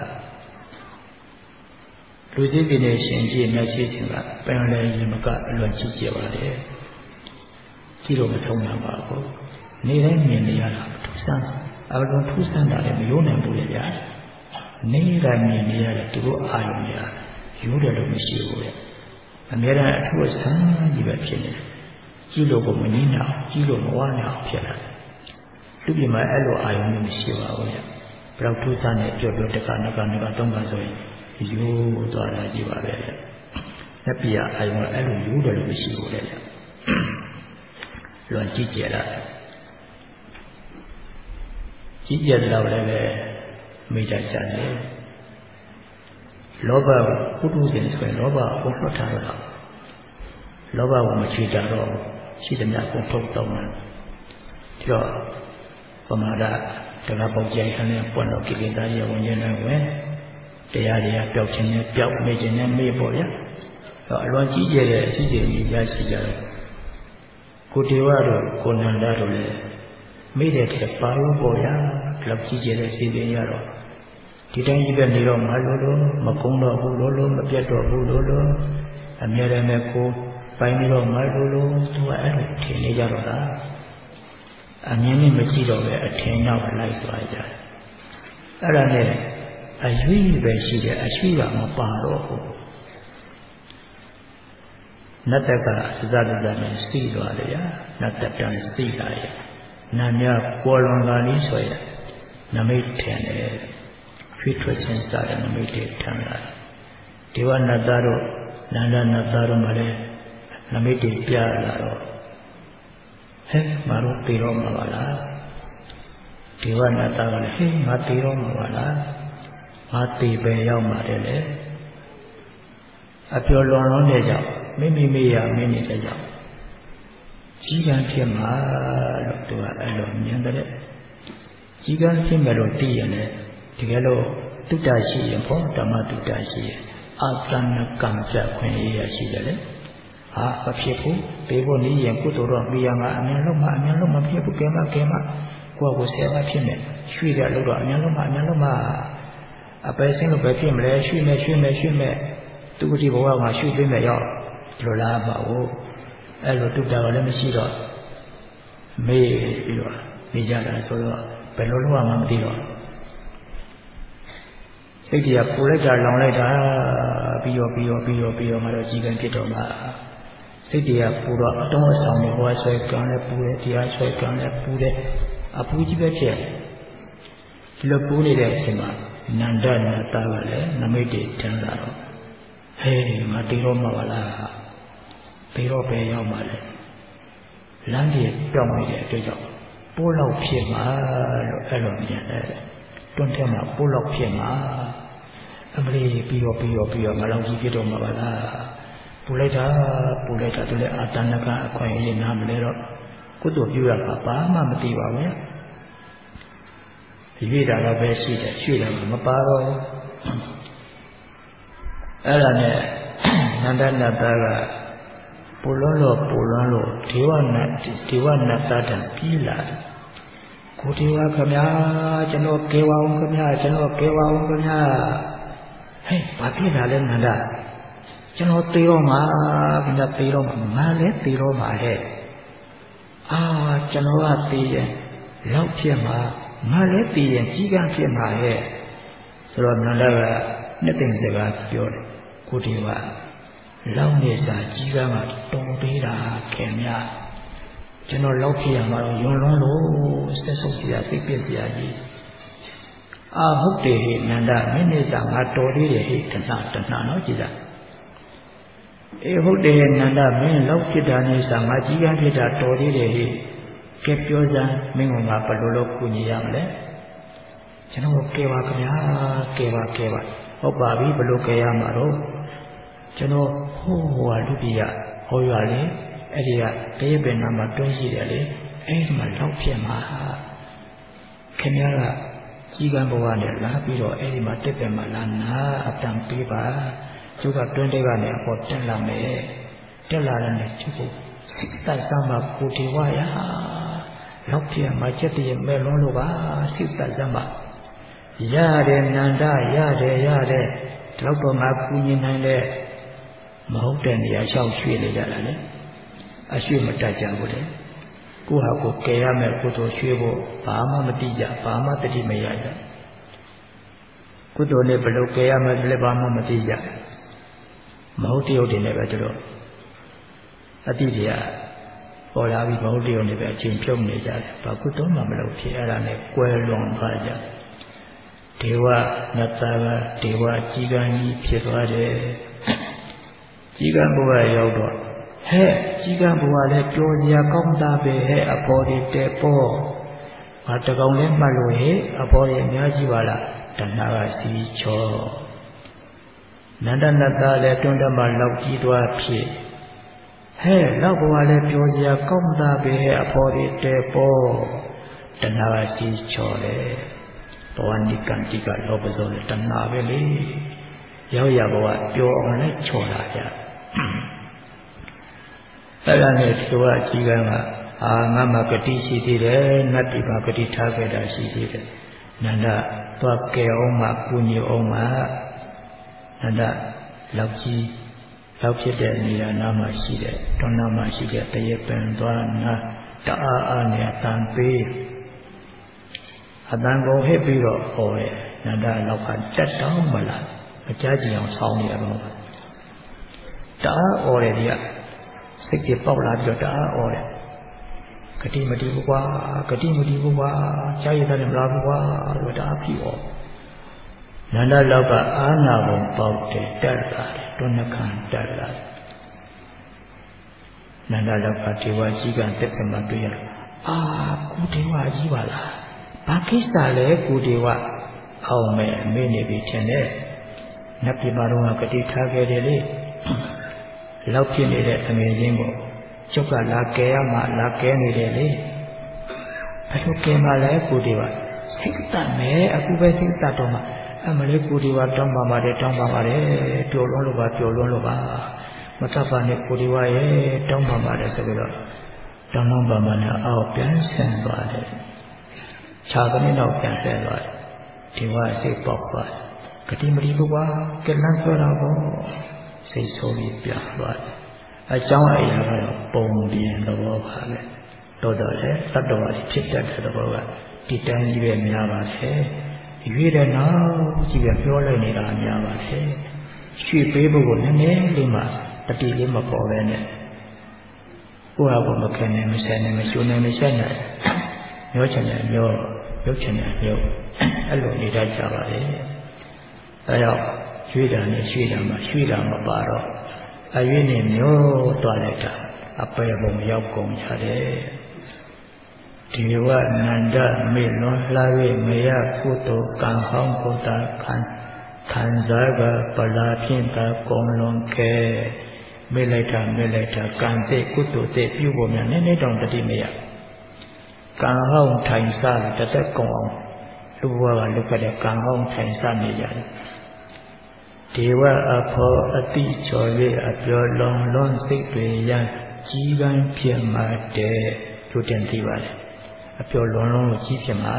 လူစည်းစိမ်နဲ့ရှင်ကြည့်နတ်စည်းစိမ်ကပင်လည်းရင်မကအလွန်ကြီးကျယ်ပါတယ်ကြည့်လို့မဆုံးနိုင်ပါဘူးနေတိုင်းမြင်နေရတာထူးဆန်းအလုံးထူးဆန်းတာလည်းမယုံနိုင်ဘူးလေဗျာနေတိုင်းမြင်နေရတယ်သူတို့အာရုံများရိုးတယ်လို့မရှိဘူးလေအများအားအထူးဆန်းကြီးပဲဖြစ်နေတယ်ကြည့်လို့ကိုမငြင်းအောင်ကြည့်လို့မဝါနာအောင်ဖြစ်လာတယ်လူပြမှာအဲ့လိုအာရုံမျိုးမရှိပါဘူးလေဘယ်တော့ထူးဆန်းနေပြောတက္ကနကသုံးပါဆိုရင်ရိုးသွားတာကြီးပါပဲလက်ပြအာရုံအဲ့လိုရိုးတယ်လို့မရှိဘူးလေလွန်ကြည့်ကြတာကြည့်ကြတော့လည်းပဲမိကြချတယ်လောဘကုတုစဉ်ဆိုရင်လောဘကိုလွတ်ထားတော့လောဘကိုမချေကြတော့ရှိသမျှကိုထုတ်တော့မှဒီတော့ပမာဒတရားပေါက်ကြိုင်ခနဲ့ပွင့်တော့ကိလေသာရဲ့ဝင်ခြင်းနဲ့ဝင်တရားတွေကပျောက်ခြင်းနဲ့ပျောက်နေခြင်းနဲ့မေ့ပေါ့ဗျာတော့အလွန်ကြီးကျယ်တဲ့အစီအစဉ်ကြီးရရှိကြတယ်ကိုတေဝတို့ကိုနန္ဒတို့လည်းမိတဲ့တဲ့ပါလို့ပေါ့ဗျာလောက်ကြီးကျယ်တဲ့စီစဉ်ရတော့ဒီတိုင်းကြီးပဲနေတော့မလို့မကုန်းတော့ဘူးလို့မပြတ်တော့ဘူးလို့အမြဲတမ်းနဲ့ကိုပိုင်းနေတော့မလို့သူကအဲ့လိုထင်နေကြတော့လားအမြင်နဲ့မကြည့်တော့ပဲအထင်ရောက်လိုက်သွားကြအဲ့ဒါနဲ့အရွေးပဲရှိတယ်အရွှေ့ကမပါတော့ဘူးနတ်တကသဇဇနဲ့စီးသွားတယ်ညာနတ်တတန်စီးလာရနာမြပေါ်လွန်လာလိဆိုရနမိတ်ထင်တယ်ဖြည့်ထွက်ခြင်းစားတဲ့နမိတ်တွေထင်လာဒေဝနတ်သားတို့နန္ဒနတ်သားတို့မှလည်းနမိတ်တွေပြလာတော့ဟဲ့မတို့ပြေတော့မှာပါလားဒေဝနတ်သားကလည်းဟဲ့ငါပြေတော့မှာပါလားငါတေပဲရောက်ပါတယ်လေအပျော်လွန်လွန်းတဲ့ကြောင့်မိမိမေးရမင်းနေတဲ့ကြောင့်ကြီးကံဖြစ်မှာလို့သူကအဲ့လိုမြင်တဲ့ကြီးကံဖြစ်မယ်လို့သိရင်လည်းတကယ်လို့တုတ္တရှိရင်ပေါ့ဓမ္မတုတ္တရှိရင်အာသနကံပြခွင့်ရရှိတယ်လေဟာမဖြစ်ဘူးပေဖို့နည်းရင်ကုသိုလ်တော့မိရမှာအမြန်လုံးမဖြစ်ဘူးကဲမကိုယ့်ကိုဆယ်ပါဖြစ်မယ်ရွှေ့ကြလို့တော့အမြန်လုံးမအပယ်စင်းလို့ပဲဖြစ်မလဲရွှေ့မယ်သူတိဘဝမှာရွှေ့ပေးမယ်ရောက်ဒီလိုလားပါဘူးအဲ့လိုတုတ္တကလည်းမရှိတော့မေးပြီးတော့နေကြတာဆိုတော့ဘယ်လိုလုပ်မှမသိတော့စိတ်ကြီးကပူလိုက်တာလောင်လိုက်တာပြီးတော့ငါတို့ကြီးကံဖြစ်တော့မှစိတ်တွေကပူတော့အတုံးအဆောင်တွေဟောဆွဲကံလည်းပူတယ်တရားဆွဲကံလည်းပူတယ်အပူကြီးပဲဖြစ်ဒီလိုပူနေတဲ့အချိန်မှာနန္ဒနတ်သားကလည်းနမိတ်တွေထမ်းလာတော့ဟေးငါတေတော့မှာပါလားတေတော့ပဲရောက်ပါလေလမ်းကြီးပြောင်းနေတဲ့အတွက်ကြောင့်ပိုးလောက်ဖြစ်မှာလို့အဲ့လိုမြင်တယ်တွန်းထဲမှာပိုးလောက်ဖြစ်မှာအမလေးပြီးတော့ငါလောက်ကြီးဖြစ်တော့မှာပါလားပူလိုက်တာသူလည်းအာတဏကအခွင့်အရေးနားမလဲတော့ကုသိုလ်ပြုရတာဘာမှမသိပါဘူးရွေ့တာတော့ပဲရှိတယ်ရွှေ့တယ်မပါတော့အဲ့ဒါနဲ့နန္ဒနတ်သားကပူလွန်းလို့ဒေဝနတ်သားတန်ပြီးလာတယ်ကိုဒေဝခမကျွန်တော်ကေဝအောင်ခမဟဲ့ဘာဖြစ်လာလဲနန္ဒကျွန်တော်သေတော့မှာခင်ဗျသေတော့မှာငါလည်းသေတော့မှာဟဲ့ကျွန်တော်ကသေရင်လောက်ဖြစ်မှာငါလည်းသေရင်ကြီးကန်းဖြစ်မှာဟဲ့ဆိုတော့နန္ဒကနှစ်သိမ့်စကားပြောတယ်ကိုဒီကလောက်နေစာကြီးကန်းကတော်သေးတာခင်ဗျကျွန်တော်လောက်ဖြစ်ရမှာတော့ယွန်းလွန်းလို့ဆက်ဆုပ်စရာစိတ်ပစ်စရာကြီးဟုတ်တယ်ဟဲ့နန္ဒမင်းနေစာငါတော်သေးတယ်ဟဲ့တဏှာနော်ကြည်လားဟုတ်တယ်နန္ဒမင်းလောက်ဖြစ်တာနေစာငါကြီးကန်းဖြစ်တာတော်သေးတယ်ဟဲ့ကဲပြောစမ်းမင်းကငါဘယ်လိုလုပ်ကူညီရမလဲကျွန်တော်ကဲပါခင်ဗျာကဲပါဟုတ်ပါပြီဘယ်လိုကဲရမှာတော့ကျွန်တော်ဟိုလူပြရဟောရလေအဲ့ဒီကတရက်ပင်နာမှာတွန်းရှိတယ်လေအဲ့ဒီမှာလောက်ဖြစ်မှာခင်ဗျားကကြီးကံဘဝနဲ့လာပြီးတော့အဲ့ဒီမှာတက်ပင်မှာလာနာအတန်ပေးပါကျုပ်ကတွန်းတဲ့ကနေအပေါ်တက်လာမယ်တက်လာတဲ့ကျုပ်ကိုစိတ်သက်သာမှာကိုဒီဝရလောက်ဖြစ်မှာချက်တည်းမဲ့လွန်းလို့ပါစိတ်သက်သာမှာရတယ်နန္ဒရတယ်တော့တော့ငါကူညီနိုင်တဲ့မဟုတ်တဲ့နေရာလျှောက်ရွှေ့နေကြတာလေအရွှေ့မတတ်ကြဘူးလေကိုဟာကိုကယ်ရမယ်ကိုတို့ရွှေ့ဖို့ဘာမှမတိကြဘာမှတတိမရကြကိုတို့လည်းဘယ်လိုကယ်ရမယ်လဲဘာမှမတိကြမဟုတ်တရုတ်တွေနဲ့ပဲတို့အတိတရားပေါ်လာပြီးမဟုတ်တရုတ်တွေပဲအချင်းဖြုံနေကြတယ်ဘာကုသုံးမှမလုပ်ဖြစ်အဲ့ဒါနဲ့ကွဲလွန်သွားကြဒေဝနတ်သားကဒေဝကြီးကံကြီးဖြစ်သွားတယ်ကြီးကံဘုရားရောက်တော့ဟဲ့ကြီးကံဘုရားလည်းပြောစရာကောင်းတာပဲဟဲ့အပေါ်ဒီတဲ့ပေါ်ဘာတကောင်လဲမှတ်လို့ဟဲ့အပေါ်ရဲ့အများကြီးပါလားတဏှာကစီချောနန္ဒနတ်သားလည်းတွန်းတမလောက်ကြီးသွားဖြစ်ဟဲ့လောက်ဘုရားလည်းပြောစရာကောင်းတာပဲဟဲ့အပေါ်ဒီတဲ့ပေါ်တဏှာကစီချောတယ်ဘဝနိကံတိကလောဘဇောလည်းတဏှာပဲလေရောက်ရဘဝပြောအောင်လဲချော်လာကြအဲ့ဒါနဲ့ဒီဘဝကြီးကံကငါမှဂတိရှိသေးတယ်နတ်ပြည်မှာဂတိထားခဲ့တာရှိသေးတယ်နန္ဒသွားကဲအောင်မှကုညီအောင်မှနန္ဒလောက်ကြီးလောက်ဖြစ်တဲ့နေရာနားမှာရှိတဲ့တွန်းနာမှာရှိတဲ့တရေပင်သွားနာတအားနဲ့အတန်ပေးအတန်ကုန်ဟစ်ပြီးတော့ဟောတယ်နန္ဒလောက်ကတက်တောင်းမလားမကြားကြည့်အောင်ဆောင်းနေရတော့တအားဟောတယ်ဒီကစိတ်ကြီးပေါက်လာပြီးတော့တအားဟောတယ်ဂတိမတည်ဘူးကွာကြားရတဲ့မလားဘူးကွာလို့တအားပြီးဟောနန္ဒလောက်ကအာနာဘုံပေါက်တယ်တက်လာတယ်တွန်းနှခံတက်လာတယ်နန္ဒလောက်ကဒေဝကြီးကတက်ပြမှာတွေ့ရကိုဒေဝကြီးပါလားဘာကိစ္စလဲကိုဒေဝအောင်မဲ့မေ့နေပြီထင်တယ်နတ်ပြည်မှာတော့ဂတိထားခဲ့တယ်လေလောက်ဖြစ်နေတဲ့အငယ်ချင်းကိုကျုပ်ကလာကဲရမှလာကဲနေတယ်လေဘယ်လိုကဲမှလဲကိုဒေဝစိတ်တတ်မယ်အခုပဲစိတ်တတ်တော့မှအမလေးကိုဒီဝါတောင်းပါပါတယ်ပျော်လွန်းလို့ပါမတတ်ပါနဲ့ကိုဒီဝါရဲ့တောင်းပါပါတယ်ဆိုပြီးတော့တောင်းပါမှနဲ့အောက်ပြန်ဆင်းသွားတယ်ခြာကနေတော့ပြန်ဆင်းသွားတယ်ဒီဝါစိတ်ပေါက်သွားတယ်ဂတိမတိဘဝကလန်းပြောတာပေါ့စိတ်ဆိုးပြီးပြန်သွားတယ်အကြောင်းအရာကတော့ပုံပြင်သဘောပါပဲတော်တော်လေသတ္တဝါဖြစ်တတ်တဲ့သဘောကဒီတိုင်းကြီးပဲများပါစေရွေးတဲ့နောက်ကြည့်ပြပြောလိုက်နေတာများပါစေရွှေပေးဖို့ကိုနည်းနည်းလေးမှတတိလေးမပေါ်ပဲနဲ့ကိုယ့်ဟာကိုယ်မခင်နဲ့မဆက်နဲ့မရှုံနဲ့မဆက်နဲ့မျိုးချင်တယ်မျိုးရုပ်ချင်တယ်မျိုးအဲ့လိုနေတတ်ကြပါလေအဲတော့ရွေးတာနဲ့ရွှေ့တာမှာရွှေ့တာမပါတော့အရွေးနဲ့မျိုးသွားလိုက်တာအပယ်ပုံရောက်ကုန်ကြတယ်ဒီဝနန္ဒမေလွန်လှ၍မရကုသိုလ်ကံဟောင်းဘုဒ္ဓခံစားကပလာဖြင့်သာကုံလွန်ခဲမေ့လိုက်တာကံတဲ့ကုသိုလ်တဲ့ပြုဖို့များနည်းနည်းတောင်တတိမရကံဟောင်းထိုင်စားတစ်သက်ကုန်အောင်လူဘဝကလုကတဲ့ကံဟောင်းထိုင်စားနေကြတယ်ဒေဝအဖောအတိချော်၍အပြောလွန်စိတ်တွေရန်ကြီးကန်းဖြစ်မှတဲ့သူတင်သိပါလေအပြောလွန်လို့ကြီးဖြစ်မှာ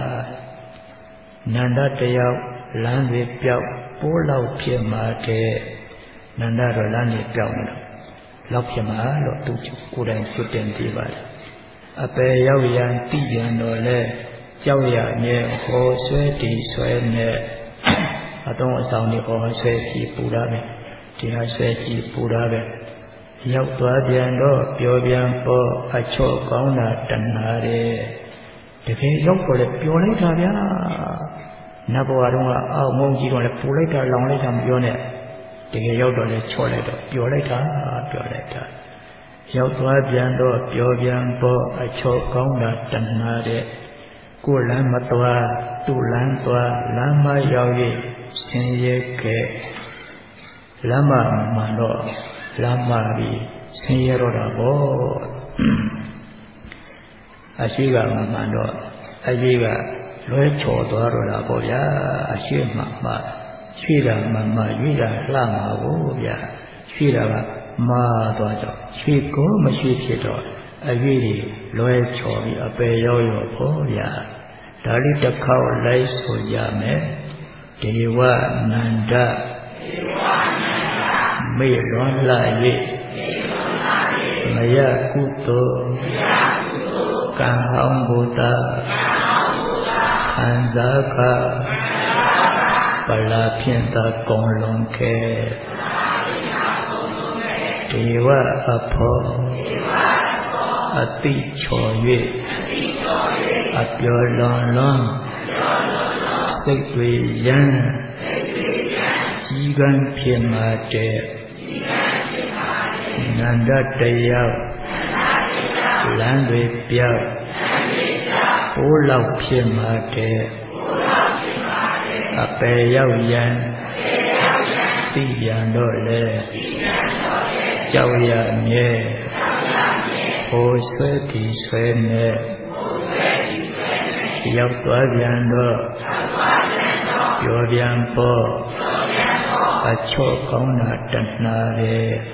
နန္ဒတယောက်လမ်းတွေပြောက်ပိုးလောက်ဖြစ်မှာတဲ့ Nanda Rolani Piano, Lopiama, Lotu, Kudan Sudan Diva. A Payawian Tijan or Le, Jawya near Ho Sweti Swene. I don't sound the Ho Sweti Purabe, Tia Sweti Purabe. Yautuadiano, Piobian Po, a cho Gauna Tanare. The king young for the Pionita. Naboarunga, Mongi on a Puleta, Longleta, Pione. The Yodo, the Choleta, Pioleta. Yautuadiano, Piobian Po, a cho Gauna Tanare. Kulan Matua, Tulantua, Lama Yawi, Senye Lama Mano. Lamavi, Senyora Bo Ashiga Mamano, Ajiga, Loecho Dora Boya, Ashir Mama, Shira Mama, Yuda, Lama Boya, Shira Ma Dojo, Shiko, Mashito, Avidi, Loecho, a Payo Boya, Dalita Cow Lace for Yame, Dewa Nanda. Mê loan lại ye, Maya Kuto, Kang Hong Buddha, Anzaka, Pala Pienta Gong Long Ke, Dewa Apo, Ati Cho Yue, Apyo Long Long, Sikwe Yan, Jigan Piemate, Nanda Tayao, Landwe Piao, Olau Piemate, Apayao Yan, Tiyan Dole, Jawya Nye, O Sweti Swene, Yautuadian Do, Yodian Po, Acho Kauna Tanare,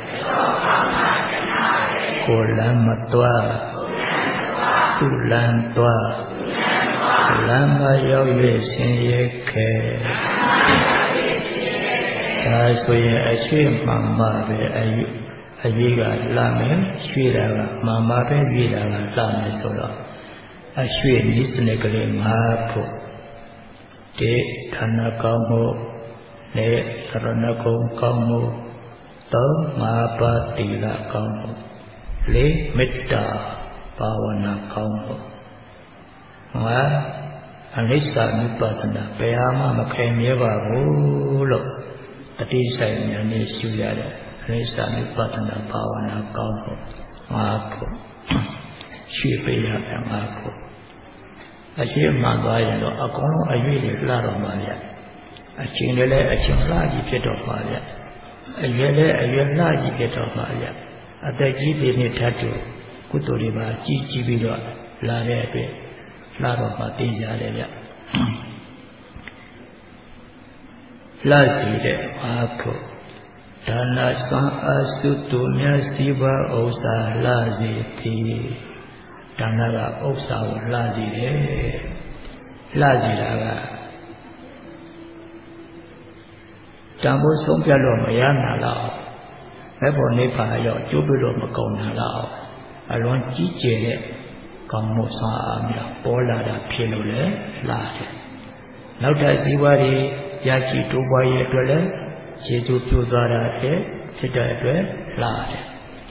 Kolamatua, Tulantua, Lama Yawi Senye. Aswaya Ashim Mama Ayiga Lame, Shira Mama Vida Lame Sola, Ashwin Nisnegale Mapo, De Tanakamo. Ne Saranako Kamo, To Mapa Tila Kamo, Le Metta Pavana Kamo. Ma Anissa Nupatana, Payama Makamieva Rulo, Tatisa Yane Suyada, Anissa Nupatana Pavana Kamo, Mako, Shipaya Mako. Ashim Mandayano, Akono, I really love Maria. A chingle, a chinlaji pit of Maria. A yelaji pit of Maria. At the Jibi tattoo, Kuturiba, Chibido, La Repe, Laro Matija. Lazi de Mako. Dana San Asutumia Siva Osa Lazi T. Danaga Osa Lazi de Lazi. Jambo Sompialo Mayana Lao, Evo Nepa, Jubilo Macona Lao, Alon Gijele, Kamosa Amia, Bola da Pilole, Lade. Nauta Ziwari, Yachi Tubaye Dole, Jesu Puzara, Tita, Lade.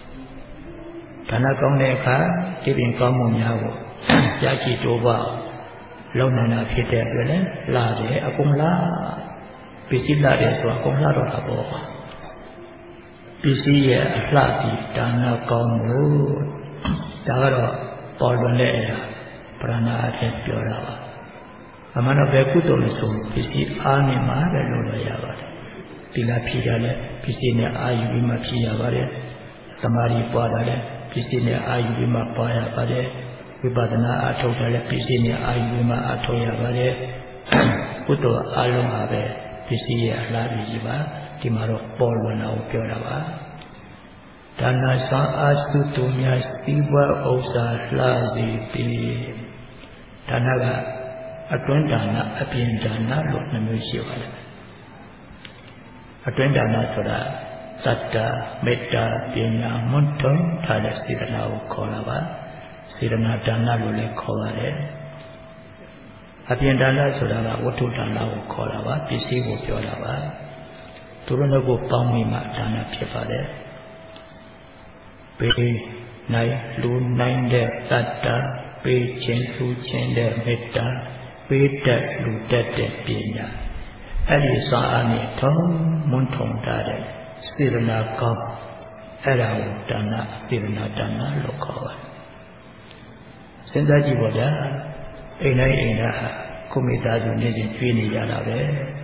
Tanakoneka, giving Kamunyavo, Yachi Tuba, Lonana Pita, Lade, Akumla. Pisilla is a Conrado. Pisia, Flati, Dana Congo, Dagaro, Polonea, Prana, Piora. A man of Becuto, Pisi Anima, Veloyava, Pila Piale, Pisina Ayuma Piavare, Tamari Padale, Pisina Ayuma Paya Vade, Vibadana Atotale, Pisina Ayuma Atoya Vade, Puto Alumave. Pisia Laviva, Timaro Polwana Piorava. Dana San Astutumia Stiva Osa Lazi Tanaga Atwendana Apiendana Lotnamusio. Atwendana Soda သတ္တမေတ္တာပညာမွန်းထုံထားတဲ့စေတနာကိုခေါ်လာပါစေတနာဒါနလို့လည်းခေါ်ပါတယ်အပြင်ဒါနဆိုတာကဝတ္ထုဒါနကိုခေါ်လာပါပစ္စည်းကိုပြောတာပါသူတို့ကိုပေါင်းပြီးမှဒါနဖြစ်ပါတယ်ပေးနိုင်လူနိုင်တဲ့သတ္တပေးခြင်းလူခြင်းတဲ့မေတ္တာပေးတတ်လူတတ်တဲ့ပညာအဲ့ဒီစွမ်းအားနဲ့ထုံမွန်းထုံထားတဲ့စေတနာကောင်းအဲ့ဒါကိုဒါနစေတနာဒါနလို့ခေါ်ပါတယ်စဉ်းစားကြည့်ပါဗျာအိမ်တိုင်းအိမ်သားဟာကိုမိသားစုနေစဉ်ကျွေးနေကြတာပဲ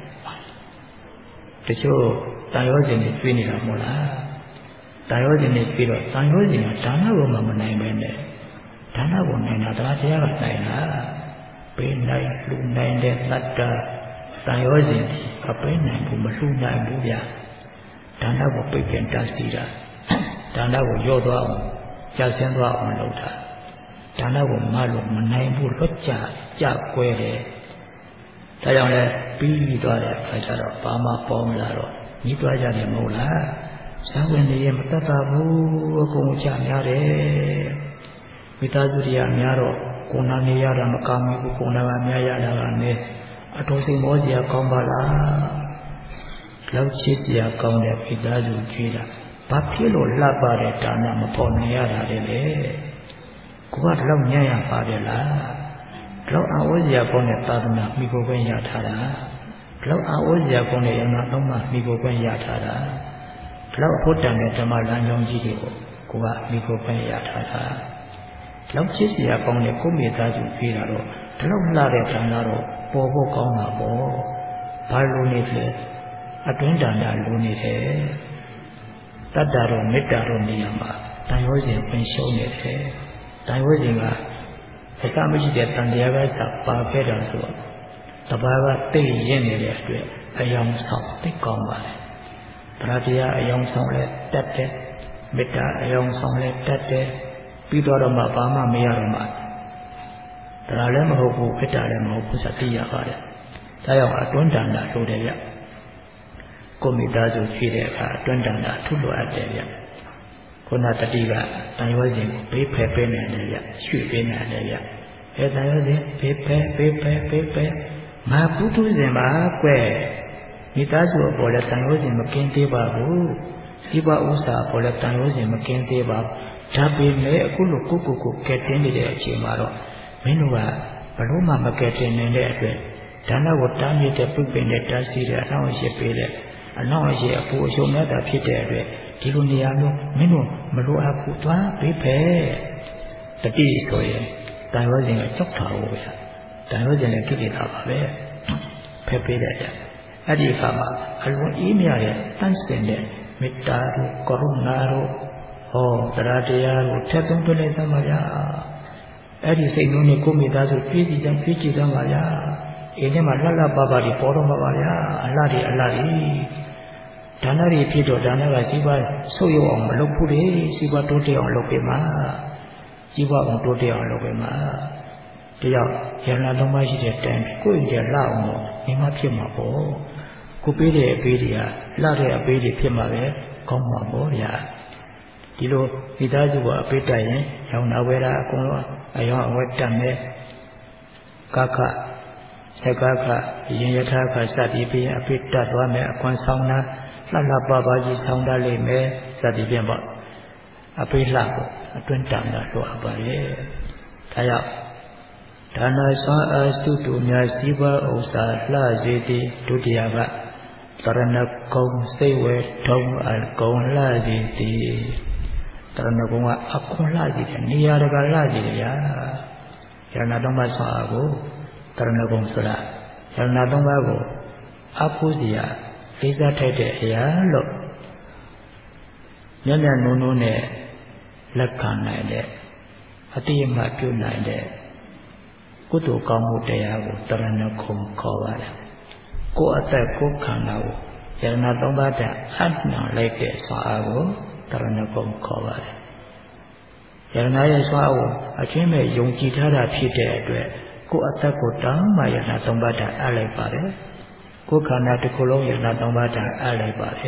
တချို့တန်ရောစဉ်တွေကျွေးနေတာမဟုတ်လားတန်ရောစဉ်တွေကျွေးတော့တန်ရောစဉ်ကဒါနကိုမှမနိုင်ပဲနဲ့ဒါနကိုနိုင်တာတရားတရားကနိုင်တာပေးနိုင်လူနိုင်တဲ့တတ္တတန်ရောစဉ်ဒီအပေးနိုင်ဘူးမလူနိုင်ဘူးဗျာဒါနကိုပိတ်ပင်တားဆီးတာဒါနကိုရော့သွားအောင်ကြာဆင်းသွားအောင်လုပ်တာဒါနကိုမလို့မနိုင်ဘူးလွတ်ကြကွဲတယ်ဒါကြောင့်လဲပြီးသွားတဲ့အခါကျတော့ဘာမှပေါ်မလာတော့ညီးတွားကြတယ်မဟုတ်လားဇာဝင်တွေမတတ်တာဘူးအကုန်ချများတယ်မိသားစုတွေကများတော့ကိုယ်နာနေရတာမကောင်းဘူးကိုယ်နာကများရတာကလည်းအတော်စိတ်မောစရာကောင်းပါလားလောက်ချစ်စရာကောင်းတဲ့မိသားစုကြီးတာဘာဖြစ်လို့လှပတဲ့ဒါနမပေါ်နိုင်ရတာလဲကိုကလောက်ညံ့ရပါတယ်လားလောက်အဝိဇ္ဇာကောင်းတဲ့သာသနာမိကိုယ်ပဲရထားတာလောက်အဝိဇ္ဇာကောင်းတဲ့ယန္နာသုံးပါးမိကိုယ်ပဲရထားတာလောက်ဖို့တန်တဲ့ဓမ္မလမ်းကြောင်းကြီးတွေကိုကိုကမိကိုယ်ပဲရထားတာလောက်ချစ်စရာကောင်းတဲ့ကိုမိသားစုပြေးတာတော့ဒီလောက်လှတဲ့ဌာနတော့ပေါ်ဖို့ကောင်းတာပေါ့ဘာလို့နေလဲအတွင်းတန်တာလိုနေတယ်တတ္တတော့မေတ္တာတော့နေရာမှာတန်ရောစဉ်ပင်ရှုံးနေတယ်တန်ရောစဉ်ကအစမရှိတဲ့တန်တရားကစပါခဲ့တာဆိုတော့တပါးကတိတ်ရင်းနေတဲ့အတွက်အယောင်ဆောင်သိကောင်းပါလေတရားအယောင်ဆောင်လဲတတ်တယ်မေတ္တာအယောင်ဆောင်လဲတတ်တယ်ပြီးတော့မှဘာမှမရတော့မှတရားလည်းမဟုတ်ဘူးမေတ္တာလည်းမဟုတ်ဘူးစသိရပါတယ်ဒါကြောင့်အတွင်းတန်တာလိုတယ်ဗျကိုမိသားစုဖြည့်တဲ့အခါအတွင်းတန်တာထုလိုအပ်တယ်ဗျခုနတတိကတန်ရောစဉ်ကိုဘေးဖယ်ပေးနေတယ်ဗျရွှေ့ပေးနေတယ်ဗျအဲတန်ရောစဉ်ဘေးဖယ်မပုထုဇဉ်ပါကွယ်မိသားစုအပေါ်လည်းတန်ရောစဉ်မကင်းသေးပါဘူးစီးပွားဥစ္စာအပေါ်လည်းတန်ရောစဉ်မကင်းသေးပါဒါပေမဲ့အခုလိုကိုကဲတင်နေတဲ့အချိန်မှာတော့မင်းတို့ကဘလို့မှမကဲတင်နိုင်တဲ့အတွက်ဒါနကိုတားမြစ်တဲ့ပုပ္ပင်နဲ့တားဆီးတဲ့အနောက်အရှိပေးတဲ့အနောက်အရှိအပူအရှုံမဲ့တာဖြစ်တဲ့အတွက်ဒီလိုနေရာမျိုးမင်းတို့မလိုအပ်ဘူးသွားပေးဖယ်တတိဆိုရင်တန်ရောစဉ်ကကြောက်တာဟုတ်ဗျာတန်ရောစဉ်လည်းကိလေသာပါပဲဖယ်ပေးတဲ့အဲ့ဒီအခါမှာအလွန်အေးမြတဲ့တန့်စင်တဲ့မေတ္တာတို့ကရုဏာတို့ဟောတရားတရားတို့ထက်သွင်းပြလိုက်စမ်းပါဗျာအဲ့ဒီစိတ်လုံးနဲ့ကိုယ်မိသားစုပြည့်စည်စမ်းပါဗျာအိမ်ထဲမှာလှလှပပတွေပေါ်တော့မှာပါဗျာအလှတွေဒါနတွေဖြစ်တော့ဒါနကစီးပွားဆုပ်ယုပ်အောင်မလုပ်ဘူးလေစီးပွားတိုးတက်အောင်လုပ်ပေးမှာစီးပွားအောင်တိုးတက်အောင်လုပ်ပေးမှာတရားရဟနာသုံးပါးရှိတဲ့တိုင်ကိုယ့်ရဲ့လှအောင်တော့နေမှဖြစ်မှာပေါ့ကိုပေးတဲ့အပေးတွေကလှတဲ့အပေးတွေဖြစ်မှာပဲကောင်းမှာပေါ့ဗျာဒီလိုမိသားစုကအပေးတက်ရင်ရောင်နာဝဲတာအကုန်လုံးအယောင်အဝဲတက်မယ်ကခစကားခရင်ယထာခစသည်ဖြင့်အပေးတက်သွားမယ်အခွန်ဆောင်တာလှလှပပကြီးဆောင်တတ်လိမ့်မယ်စသည်ဖြင့်ပေါ့အပေးလှကိုအတွင်းတန်တာလိုအပ်ပါလေဒါကြောင့်ဒါနစွမ်းအားစုတုများစီးပွားဥစ္စာလှစေသည်ဒုတိယကတရဏဂုံစိတ်ဝဲထုံအကုံလှစေသည်တရဏဂုံကအခွန်လှစေတယ်နေရာတကာလှစေတယ်ဗျာယန္နာသုံးပါးစွမ်းအားကိုတရဏဂုံဆိုတာယန္နာသုံးပါးကိုအဖို့စီယာလေးစားထိုက်တဲ့အရာလို့မျက်မျက်နှုံနှုံနဲ့လက်ခံနိုင်တဲ့အတိအမှပြုနိုင်တဲ့ကုသိုလ်ကောင်းမှုတရားကိုတရဏဂုံခေါ်ပါတယ်ကိုယ်အသက်ကိုယ်ခန္ဓာကိုယန္နာသုံးပါးတဲ့အနှံလိုက်တဲ့စွမ်းအားကိုတရဏဂုံခေါ်ပါတယ်ယန္နာရဲ့စွမ်းအားကိုအချင်းမဲ့ယုံကြည်ထားတာဖြစ်တဲ့အတွက်ကိုယ်အသက်ကိုတောင်းမှယန္နာသုံးပါးတဲ့အပ်လိုက်ပါတယ်ကိုယ်ခန္ဓာတစ်ခုလုံးယန္နာသုံးပါးတဲ့အပ်လိုက်ပါတယ်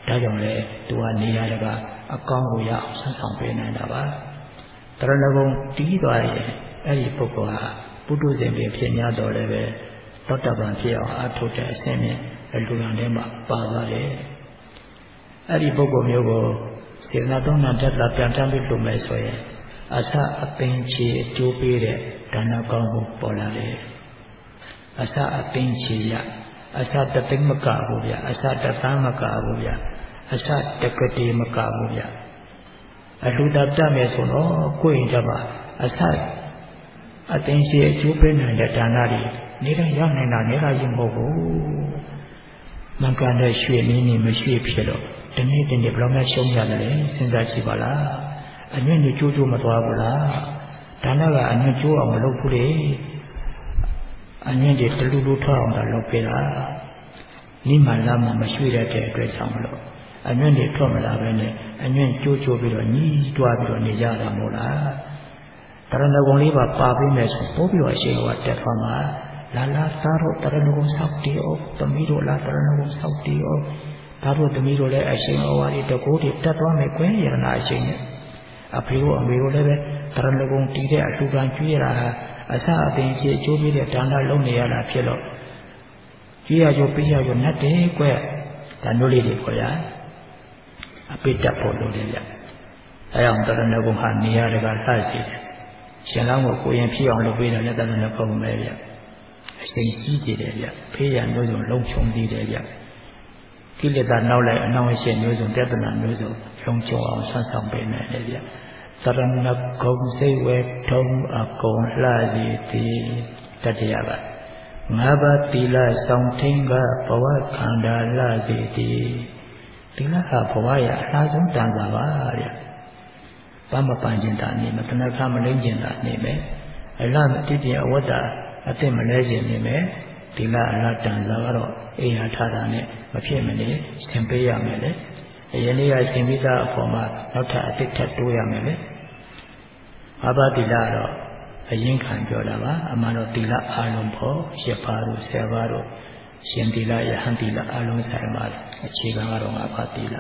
ဒါကြောင့်လေသူကနေရာတကအကောင်းကိုရအောင်ဆက်ဆောင်ပေးနေတာပါတရဏဂုံတီးသွားရင်အဲ့ဒီပုဂ္ဂိုလ်ဟာပုထုဇဉ်တွေဖြစ်များတော်လည်းပဲသောတပန်ဖြစ်အောင်အထုတ်တဲ့အဆင့်နဲ့လူရန်ထဲမှာပါသွားတယ်အဲ့ဒီပုဂ္ဂိုလ်မျိုးကိုစေနာသုံးနာတက်လာပြန်တမ်းပြီးလုပ်မယ်ဆိုရင်အစအပင်ချေအကျိုးပေးတဲ့ဒါနကောင်းမှုပေါ်လာတယ်အစအပင်ချေရအစတသိမကဘူးဗျအစတသမ်းမကဘူးဗျအစတကတိမကဘူးဗျအလှူတာတတ်မယ်ဆိုတော့ကိုယ်ရင်တပါအစအပင်ချေအကျိုးပေးနိုင်တဲ့ဒါနတွေနေတိုင်းရနိုင်တာနေရာကြီးမဟုတ်ဘူးမင်္ဂလာတဲ့ရွှေနည်းနေမရွှေဖြစ်တော့ဒီနေ့ဒီနေ့ဘယ်လိုမှရှုံးရတယ်လဲစဉ်းစားကြည့်ပါလားအညွန့်ညကျိုးကျိုးမသွားဘူးလားဒါနကအညွန့်ကျိုးအောင်မလုပ်ဘူးလေအညွန့်တွေတလူလူထောက်အောင်တာလုပ်ပေးတာနိမလာမှမရွှေ့ရတဲ့အတွက်ဆောင်မလို့အညွန့်တွေထွက်မလာပဲနဲ့အညွန့်ကျိုးကျိုးပြီးတော့ညီးတွားပြီးတော့နေကြတာမို့လားတရဏဂုံလေးပါပေးမယ်ဆိုပို့ပြီးတော့အရှိန်ကတက်သွားမှာလာလာသားတို့တရဏဂုံဆောက်တည်အောင်သမီးတို့လာတရဏဂုံဆောက်တည်အောင်ဒါတို့သမီးတို့လည်းအရှိန်အဝါတွေတကိုးတွေတက်သွားမယ်ကွယ်ရနာအရှိန်နဲ့အဖေတို့အမေတို့လည်းပဲတရဏဂုံတည်တဲ့အလှူခံကျွေးရတာဟာအစအပင်ကြီးအကျိုးပေးတဲ့ဒါနလုံးနေရတာဖြစ်လို့ကျွေးရကြပေးရကြနဲ့တယ်ကွယ်ဒါမျိုးလေးတွေခေါ်ရအပိတ္တဖို့လို့လေဗျအဲအောင်တရဏဂုံဟာနေရတကလှစီတယ်ရှင်လောင်းကိုကိုရင်ဖြစ်အောင်လုပ်ပေးတယ်လည်းတရဏဂုံပဲဗျအရှိန်ကြီးကြည့်တယ်ဗျဖေးရမျိုးစုံလုံးချုံသေးတယ်ဗျကိလေသာနောက်လိုက်အနှောင့်အယှက်မျိုးစုံပြဿနာမျိုးစုံလုံးချုံအောင်ဆွမ်းဆောင်ပေးနိုင်တယ်ဗျသရဏဂုံစိတ်ဝဲထုံးအကုန်လှစီသည်တတ္တရပါငါးပါးသီလဆောင်ထိန်ကဘဝခန္ဓာလှစီသည်သီလဟာဘဝရအလားဆုံးတန်တာပါဗျဘာမပန်းကျင်တာနေမတဏှာမလိမ့်ကျင်တာနေမယ်အလားမတိပြင်အဝတ္တအသိမလဲကျင်နေမယ်သီလအလားတန်တာကတော့အိယာထတာနဲ့မဖြစ်မနေဆင်ပေးရမယ်လေအရင်လေးကဆင်ပြီးသားအပေါ်မှာနောက်ထပ်အသစ်ထပ်တိုးရမယ်လေဘာဘာသီလတော့အရင်ခံပြောတာပါအမှန်တော့သီလအလုံးဖို့7ပါးတို့10ပါးတို့ရှင်သီလယဟန်သီလအလုံးဆိုင်ပါအခြေခံကတော့5ပါးသီလ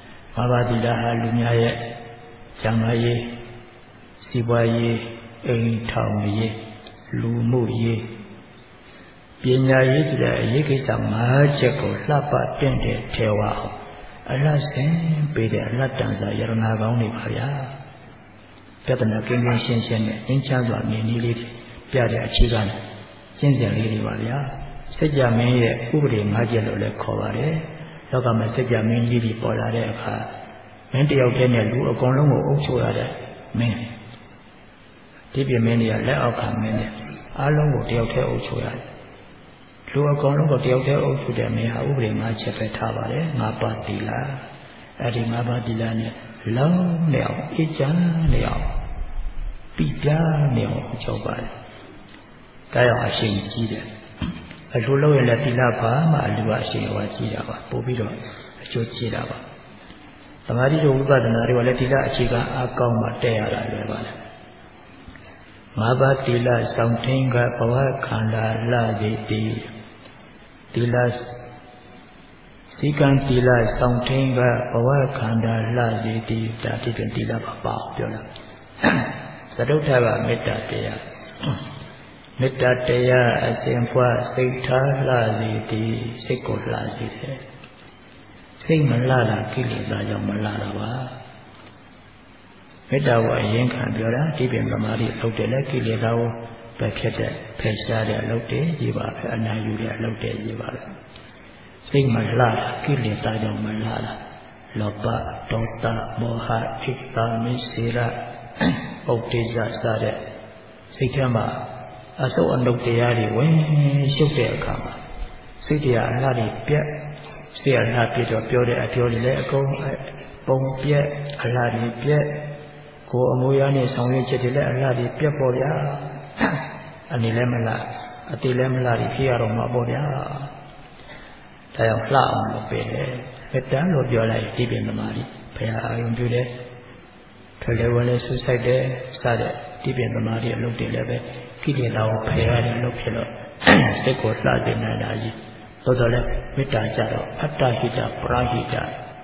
5ပါးသီလဟာလူများရဲ့ဇာမရေးစီပွားရေးအိမ်ထောင်ရေးလူမှုရေးပညာရေးဆိုတဲ့အရေးကိစ္စ5ချက်ကိုလှပတင့်တဲ့ထေဝါအောင်အလတ်စင်ပေးတဲ့အလတ်တန်စာယရနာကောင်းနေပါဗျာပြဿနာကင်းကင်းရှင်းရှင်းနဲ့အင်းချမ်းစွာမြင်နည်းလေးပြတဲ့အခြေခံကျင့်စဉ်လေးတွေပါဗျာစัจ जा မင်းရဲ့ဥပဒေ5ချက်လို့လည်းခေါ်ပါတယ်လောကမှာစัจ जा မင်းကြီးတွေပေါ်လာတဲ့အခါမင်းတယောက်တည်းနဲ့လူအကုန်လုံးကိုအုပ်ချုပ်ရတဲ့မင်းဒီပြင်မင်းတွေကလက်အောက်ခံမင်းတွေအားလုံးကိုတယောက်တည်းအုပ်ချုပ်ရတယ်လူအကောင်လုံးကိုတယောက်တည်းအုပ်စုတဲ့မင်းဟာဥပဒေ5ချက်ပဲထားပါတယ်5ပါးသီလအဲ့ဒီ5ပါးသီလနဲ့လုံးနေအောင်အေးချမ်းနေအောင်ပြီးပြားနေအောင်ချုပ်ပါတယ်ဒါကြောင့်အရှိန်ကြီးတယ်အလိုလို့ရတဲ့သီလပါမှအလိုအရှိန်ဟောကြီးတာပါပို့ပြီးတော့အကျိုးကြီးတာပါသမာဓိတို့ဝိပဿနာတွေကလည်းသီလအခြေခံအကောင်းမှတက်ရတာလည်းပါလေ5ပါးသီလဆောင်ထိန်ကဘဝခန္ဓာလှစီတည်သီလစီကံသီလဆောင်ထိန်ကဘဝခန္ဓာလှစီတည်ဒါဒီပြင်သီလပါပါပြောတာသတုထကမေတ္တာတရားမေတ္တာတရားအစဉ်ဖွားစိတ်ထားလှစီတည်စိတ်ကိုလှစီတယ်စိတ်မလှတာကိလေသာကြောင့်မလှတာပါမေတ္တာကိုအရင်ခံပြောတာဒီပြင်သမာဓိထုတ်တယ်လေကိလေသာကိုပဲဖြစ်တဲ့ဖယ်ရှားတဲ့အလုပ်တွေကြီးပါပဲအနာယူတဲ့အလုပ်တွေကြီးပါပဲစိတ်မလှတာကိလေသာကြောင့်မလှတာလောဘဒေါသမောဟဣတ္တမိစေရဥဒိစ္စစတဲ့စိတ်ထဲမှာအဆုပ်အနုတ်တရားတွေဝင်ရှုပ်တဲ့အခါမှာစိတ်တရားအလှတွေပြက်စိတ်အလှပြတော့ပြောတဲ့အပြောတွေလည်းအကုန်ပုံပြက်အလှတွေပြက်ကိုအမူအရာနဲ့ဆောင်ရွက်ချက်တွေလည်းအလှတွေပြက်ပေါ်ဗျာအနေလည်းမလှအသေးလည်းမလှတွေဖြစ်ရတော့မှာပေါ့ဗျာဒါကြောင့်လှအောင်လုပ်ပေးတယ်မေတ္တာလို့ပြောလိုက်ဒီပြင်သမားကြီးဘုရားအာရုံပြုတယ်ထွေလေဝလဲဆူဆိုင်တယ်စတဲ့ဒီပြင်သမားကြီးအလုပ်တွေလည်းပဲကိလေသာကိုဖယ်ရတယ်လို့ဖြစ်လို့စိတ်ကိုလှစေနိုင်တာကြီးသို့တော်လည်းမေတ္တာကြတော့အတ္တဟိတပရာဟိတ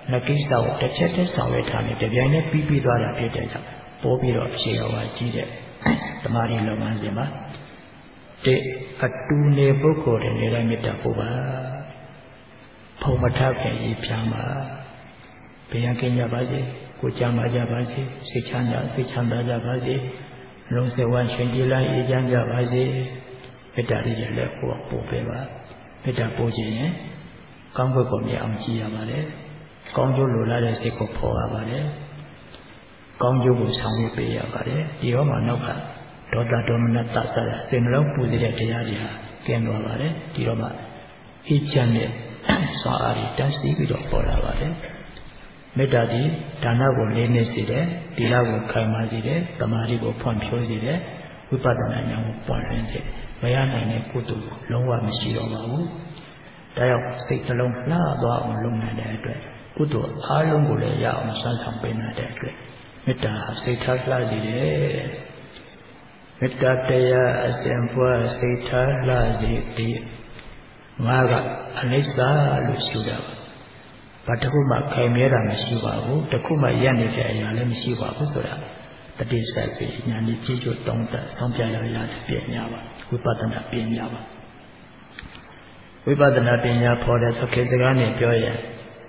နှစ်ကိစ္စကိုတစ်ချက်တည်းဆောင်ရွက်ထားနေတပြိုင်တည်းပြီးသွားတာဖြစ်တဲ့ကြောင့်ပိုးပြီးတော့အခြေရောပါကြီးတဲ့ဓမ္မရည်လုပ်ငန်းစဉ်မှာအတူနေပုဂ္ဂိုလ်တွေနေတဲ့မေတ္တာပို့ပါဖုံမထခင်ရေးပြမှာဘယ်ရကင်းကြပါစေကိုကြမှာကြပါစေစိတ်ချမ်းသာကြပါစေလုံးစဝါရှင်ကြည်လိုက်အေးချမ်းကြပါစေမေတ္တာရည်လည်းပို့ပေးပါမေတ္တာပို့ခြင်းရင်ကောင်းဘက်ကိုမြင်အောင်ကြည့်ရပါတယ်ကောင်းကျိုးလိုလားတဲ့စိတ်ကိုဖော်ရပါတယ်ကောင်းကျိုးကိုဆောင်ရွက်ပေးရပါတယ်ဒီတော့မှနောက်ကဒေါသဒေါမနတဆရာသင်္နှလုံးပူစေတဲ့တရားတွေဟာကျင်းသွားပါတယ်ဒီတော့မှအေးချမ်းတဲ့စွာအားတွေတန်းစီပြီးတော့ပေါ်လာပါတယ်မေတ္တာဒီဒါနကိုလေးနေစေတယ်သီလကိုခိုင်မာစေတယ်သမာဓိကိုဖွံ့ဖြိုးစေတယ်ဝိပဿနာဉာဏ်ကိုပွင့်လင်းစေတယ်မရနိုင်တဲ့ကုသိုလ်လုံးဝမရှိတော့ပါဘူးဒါကြောင့်စိတ်နှလုံးလှသွားအောင်လုပ်နိုင်တဲ့အတွက်ကုသိုလ်အားလုံးကိုလည်းရအောင်ဆွမ်းဆောင်ပေးနိုင်တဲ့အတွက်မေတ္တာစိတ်ထားလှစေတယ်မေတ္တာတရားအစဉ်ပွားစိတ်ထားလှစေသည်ငါကအနိစ္စလို့ရှုတာဘာတစ်ခုမှခိုင်မြဲတာမရှိပါဘူးတစ်ခုမှရပ်နေတဲ့အရာလည်းမရှိပါဘူးဆိုတာတတိစိုက်ပြီးဉာဏ်ကြီးကြည့်ကြတုံးတက်ဆောင်ပြရတဲ့ပညာပါဝိပဿနာပညာပါဝိပဿနာပညာဖော်တဲ့သခေစကားနဲ့ပြောရင်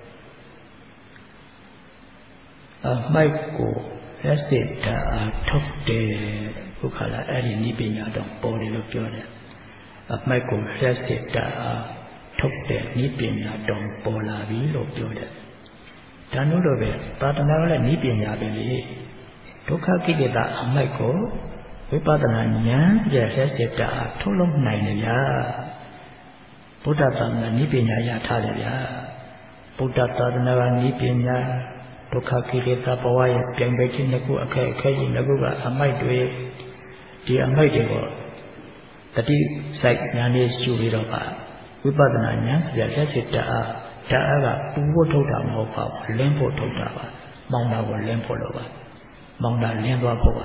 အမိုက်ကိုလက်စစ်တာထုတ်တယ်ဘုခါလာအဲ့ဒီနိပညာတော့ပေါ်တယ်လို့ပြောတယ်အမိုက်ကိုလက်စစ်တာထုတ်တဲ့နိပညာတော့ပေါ်လာပြီလို့ပြောတယ်ဒါလို့တော့ပဲသာသနာ့ရဲ့နိပညာပဲလေဒုက္ခကိလေသာအမိုက်ကိုဝိပဿနာဉာဏ်ရဲ့လက်စစ်တာထုတ်လို့နိုင်တယ်ဗျာဗုဒ္ဓသာသနာနိပညာရထားတယ်ဗျာဗုဒ္ဓသာသနာကနိပညာဒုက္ခကိလေသာဘဝရဲ့ပြိုင်ပဲခြင်းတစ်ခုအခက်ကြီးတစ်ခုကအမိုက်တွေဒီအမိုက်တွေကိုတတိစိုက်ဉာဏ်လေးရှုပြီးတော့ပါဝိပဿနာဉာဏ်ဆိုရလက်စစ်တအားဓာတ်အားကပူဖို့ထုတ်တာမဟုတ်ပါဘူးလင်းဖို့ထုတ်တာပါမောင်းတာကိုလင်းဖို့လို့ပါမောင်းတာလင်းသွားဖို့ပါ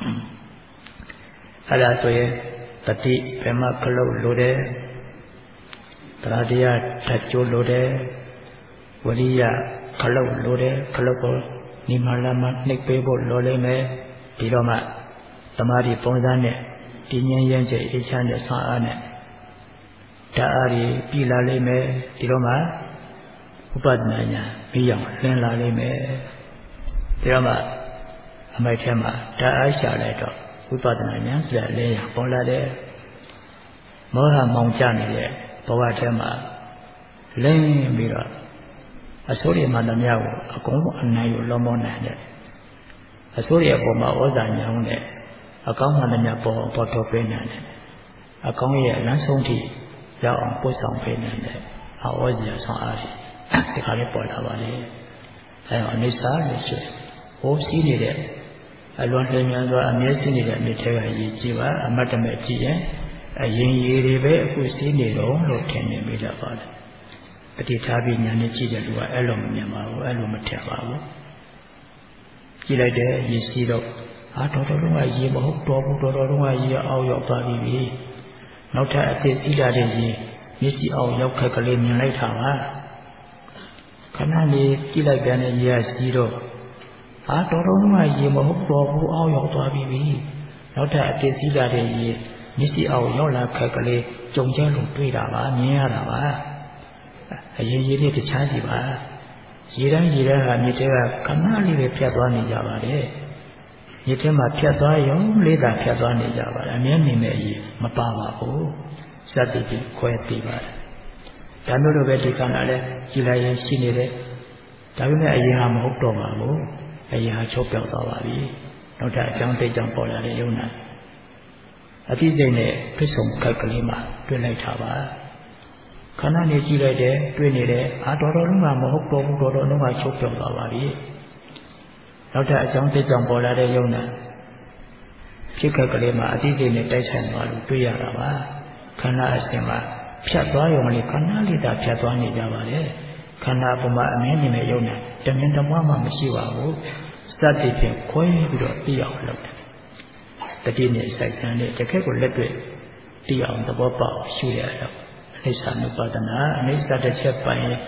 အဲ့ဒါဆိုရင်တတိဘယ်မှာခလုတ်လိုတယ်တရားတရားဓာတ်ကျိုးလိုတယ်ဝရိယခလုတ်လိုတယ်ခလုတ်ကိုနိမလာမနှိပ်ပေးဖို့လိုလိမ့်မယ်ဒီတော့မှသမာဓိပုံစံနဲ့တည်ငြိမ်ရင်ကျအေးချမ်းတဲ့ဆွမ်းအားနဲ့ဓာတ်အားကြီးပြည်လာလိမ့်မယ်ဒီတော့မှဥပဒနာညာပြီးအောင်လင်းလာလိမ့်မယ်ဒီတော့မှအမိုက်ထဲမှာဓာတ်အားရှာလိုက်တော့ဝိပဿနာဉာဏ်ဆိုတဲ့လင်းရပေါ်လာတဲ့မောဟမောင်ကျနေတဲ့ဘဝထဲမှာလင်းပြီးတော့အစိုးရမှန်သမျှကိုအကုန်အနိုင်ကိုလုံးမောနိုင်တဲ့အစိုးရပုံမှာဩဇာညောင်းတဲ့အကောင်းမှန်သမျှပေါ်ထုတ်ပေးနိုင်တယ်အကောင်းရဲ့လမ်းဆုံးထိရောက်အောင်ပို့ဆောင်ပေးနိုင်တဲ့အဩဇာဆောင်အားဖြင့်ဒီခါလေးပေါ်လာပါလေအဲတော့အနိစ္စလို့ဆိုဟိုစီးနေတဲ့အလွန်လျင်မြန်စွာအမြဲစီးနေတဲ့အမြဲထဲကရည်ကြည်ပါအမတ်တမဲ့ကြည့်ရင်အရင်ရည်တွေပဲအခုစီးနေတော့လို့ထင်နေမိတတ်ပါတယ်တတိထားပြီးညာနဲ့ကြည့်တဲ့လူကအဲ့လိုမမြင်ပါဘူးအဲ့လိုမထင်ပါဘူးကြည့်လိုက်တဲ့ရည်စီးတော့တော်တော်လုံးကရေမဟုတ်တော့ဘူးတော်တော်လုံးကရေအောက်ရောက်သွားပြီနောက်ထပ်အဖြစ်စီးလာတဲ့ရေမျက်စိအောက်ရောက်ခက်ကလေးမြင်လိုက်တာပါခဏလေးကြည့်လိုက်ပြန်တဲ့ရေကစီးတော့တော်တော်လုံးကရေမဟုတ်တော့ဘူးအောက်ရောက်သွားပြီနောက်ထပ်အဖြစ်စီးလာတဲ့ရေမျက်စိအောက်ရောက်လာခက်ကလေးကြုံကျဲလို့တွေ့တာပါမြင်ရတာပါအရင်ရေလေးတခြားစီပါရေတိုင်းဟာမြစ်ထဲကခဏလေးပဲဖြတ်သွားနေကြပါတယ်မြစ်ထဲမှာဖြတ်သွားရုံလေးသာဖြတ်သွားနေကြပါတယ်အမြဲနေမဲ့ရေမပါပါဘူးစသဖြင့်ခွဲသိပါတယ်ဒါမျိုးလိုပဲဒီကံလည်းကြည်လိုက်ရင်ရှိနေတယ်ဒါပေမဲ့အရင်ဟာမဟုတ်တော့ပါဘူးအရင်ဟာချုပ်ပြောက်သွားပါပြီနောက်ထပ်အကြောင်းတိတ်ကြောင့်ပေါ်လာတဲ့ယုံနာအတိစိတ်နဲ့ပြစ်ဆုံးခိုက်ကလေးမှာတွေ့လိုက်တာပါခဏနေကြည့်လိုက်တယ်တွေ့နေတယ်တော်တော်လုံးကမဟုတ်တော့ဘူးတော်တော်လုံးကချုပ်ပြောက်သွားပါပြီနောက်ထပ်အကြောင်းတိတ်ကြောင့်ပေါ်လာတဲ့ယုံနာဖြစ်ခက်ကလေးမှာအတိစိတ်နဲ့တိုက်ဆိုင်သွားလို့တွေ့ရတာပါခန္ဓာအစဉ်မှာဖြတ်သွားရုံလေးခန္ဓာလေးသာဖြတ်သွားနေကြပါလေခန္ဓာပေါ်မှာအမြဲနေမဲ့ယုံနာတမင်တမွားမှမရှိပါဘူးစသဖြင့်ခွဲပြီးတော့သိအောင်လုပ်တယ်တတိနဲ့စိုက်စမ်းတဲ့တကယ့်ကိုလက်တွေ့သိအောင်သဘောပေါက်ရှုရတော့အနိစ္စနုပါဒနာအနိစ္စတစ်ချက်ပိုင်ဒ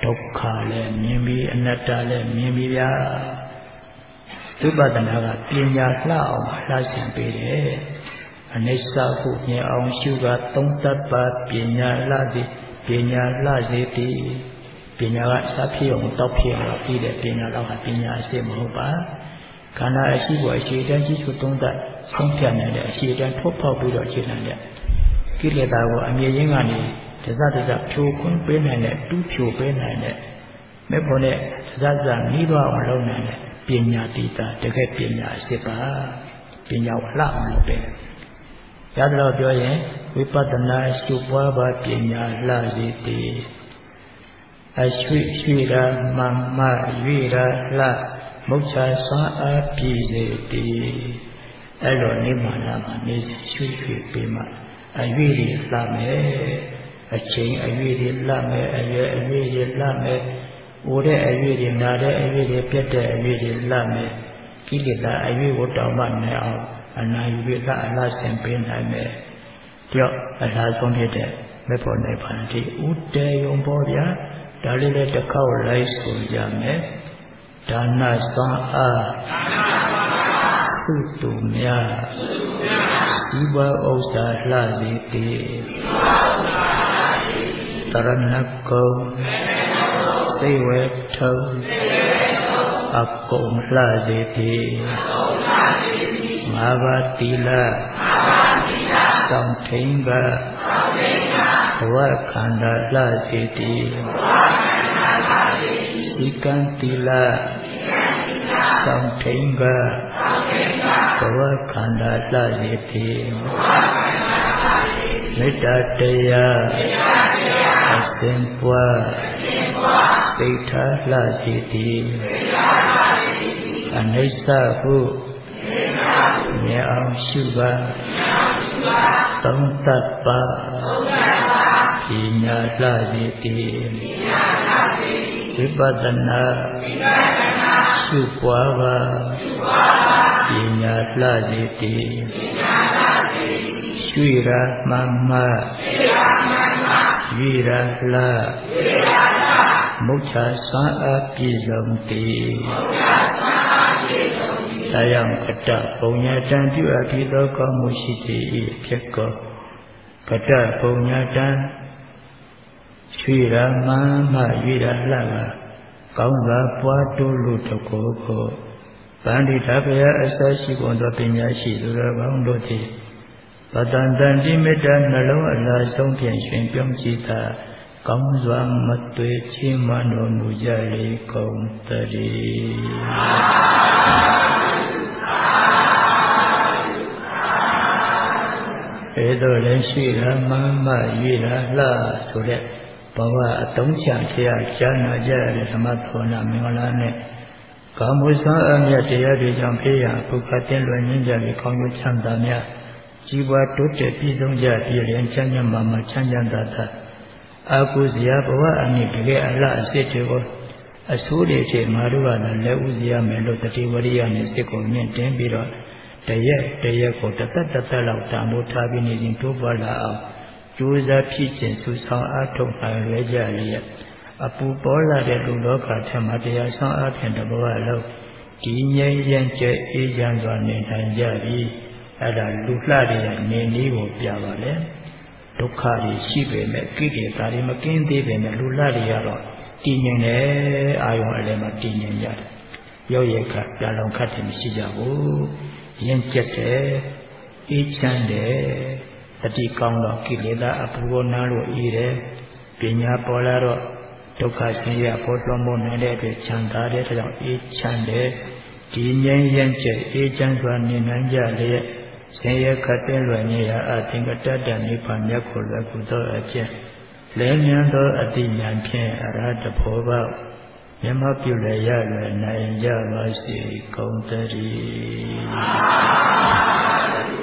ဒုက္ခလည်းမြင်ပြီးအနတ္တလည်းမြင်ပြီးဗျာဝိပဿနာကပညာလှအောင်လှဆင်ပေးတယ်အနိစ္စဟုမြင်အောင်ရှုကသုံးသပ်ပါပညာလှသည်ပညာလှစေသည်ပညာကစဖြစ်အောင်တောက်ဖြစ်အောင်ပြီးတဲ့ပညာတော့ပညာအစစ်မဟုတ်ပါခန္ဓာအရှိကိုအရှိတန်းရှိစုသုံးသပ်ဆုံးဖြတ်နိုင်တဲ့အရှိတန်းထုတ်ဖောက်ပြီးတော့ရှင်းနိုင်တဲ့ကိလေသာကိုအမြဲရင်းကနေတစဖြိုခွင်းပေးနိုင်တဲ့တူးဖြိုပေးနိုင်တဲ့မဲ့ဖို့နဲ့တစနှီးသွားအောင်လုပ်နိုင်တဲ့ပညာတိတာတကယ်ပညာအစစ်ပါပညာကိုလှအောင်လုပ်တယ်ရသလိုပြောရင်ဝိပဿနာရှုပွားပါပညာလှစေသည်အရွှေရာမရွေရာလှမုတ်ချစွမ်းအားပြည့်စေသည်အဲ့လိုနိဗ္ဗာန်မှာနေရွှေပေးမှအရွေတွေလှမယ်အချိန်အရွေတွေလှမယ်အရွယ်အရွေတွေလှမယ်အိုတဲ့အရွေတွေနာတဲ့အရွေတွေပြတ်တဲ့အရွေတွေလှမယ်ကိလေသာအရွေကိုတောင်းမှနိုင်အောင်အနာယူပြီးအလားဆင်ပေးနိုင်မယ်ကြောက်အလားဆုံးဖြစ်တဲ့မေဖို့နိဗ္ဗာန်တိဥတေယုံပေါ်ဗျာဒါလေးလည်းတစ်ခေါက်လိုက်ဆိုကြမယ်ဒါနစွမ်းအားသုတုမြတ်ဒီဘဥစ္စာလှစေသည်တရဏကုံစိတ်ဝေထုံအကုန်လှစေသည်ငါးပါးသီလစောင့်ထိန်ကဘဝခန္ဓာလှစေသည်စီကံသီလစောင့်ထိန်ကဘဝခန္ဓာလှစေသည်မေတ္တာတရားအစဉ်ပွားစိတ်ထားလှစေသည်အနိစ္စဟုမြင်အောင်ရှုပါသုံးသပ်ပါပညာလှစေသည်ဝိပဿနာရှုပွားပါပညာလှစေသည်ရွှေရာမှရွေရာလှမုတ်ချစွမ်းအားပြည့်စုံသည်ဒါကြောင့်ကတ္တပုံညာတံပြုအပ်ပြီးသောကောင်းမှုရှိသည်ဖြစ်ကောကတ္တပုံညာတံရွှေရာမှရွေရာလှကကောင်းစွာပွားတိုးလို့တကောကိုဗန္တိတပယအစရှိကုန်သောပညာရှိသူတော်ကောင်းတို့သည်ပတန်တန်တိမေတ္တာနှလုံးအလားဆုံးဖြင့်ရှင်ပြုံးကြည်သာကောင်းစွာမသွေချီးမွမ်းတော်မူကြလေကုန်သတည်းသို့လည်းရှိရမှရွေလာလှဆိုတဲ့ဘဝအတုံးချတရားကြားနာကြရတဲ့ဓမ္မသောနာမင်္ဂလာနဲ့ကာမုစွမ်းအမြတ်တရားတွေကြောင့်ဖေးရပုခတ်တင်လွယ်ငင်းကြပြီးကောင်းကျိုးချမ်းသာများကြီးပွားတိုးတက်ပြည့်စုံကြပြည်လျင်ချမ်းသာမှာချမ်းသာသာအာကုဇရာဘဝအမြင့်တကယ်အလှအစစ်တွေကိုအဆိုးတွေဖြစ်မာတို့ကလည်းလက်ဥစရာမယ်လို့တတိဝရိယနဲ့စိတ်ကိုမြင့်တင်ပြီးတော့တရက်ကိုတသက်လောက်တန်ဖိုးထားပြီးနေရင်တိုးပွားလာအောင်ကြိုးစားဖြစ်ခြင်းစုဆောင်အားထုတ်နိုင်ရကြလျက်အပူပေါ်လာတဲ့လူလောကထဲမှာတရားဆောင်အားဖြင့်တဘဝလုံးဒီငြိမ်းချမ်းကျအေးချမ်းစွာနေနိုင်ကြပြီအဲ့ဒါလူလှတဲ့နေနည်းကိုပြပါလေဒုက္ခတွေရှိပေမဲ့ကိလေသာတွေမကင်းသေးပေမဲ့လူလှတွေကတော့တည်ငြိမ်တယ်အာယုံအလယ်မှာတည်ငြိမ်ရတယ်ရောက်ရခပြလောင်ခတ်တယ်မရှိကြဘူးရင်ကျက်တယ်အေးချမ်းတယ်တတိကောင်းတော့ကိလေသာအပူကိုနားလို့အေးတယ်ပညာပေါ်လာတော့ဒုက္ခဆင်းရဲပေါ်လွှမ်းမိုးနိုင်တဲ့အတွက်ချမ်းသာတဲ့ကြောင့်အေးချမ်းတယ်ဒီငြိမ်းရမ်းကျက်အေးချမ်းစွာနေနိုင်ကြလျက်ဆင်းရဲခတ်တဲ့လွယ်နေရာအသင်္ကတ္တနိဗ္ဗာန်မြတ်ကိုလွယ်ကူသောအကျင့်လဲမြန်သောအတိညာဖြင့်အရဟတဘောဘမျက်မှောက်ပြုလည်းရလွယ်နိုင်ကြပါစေကုန်သတည်း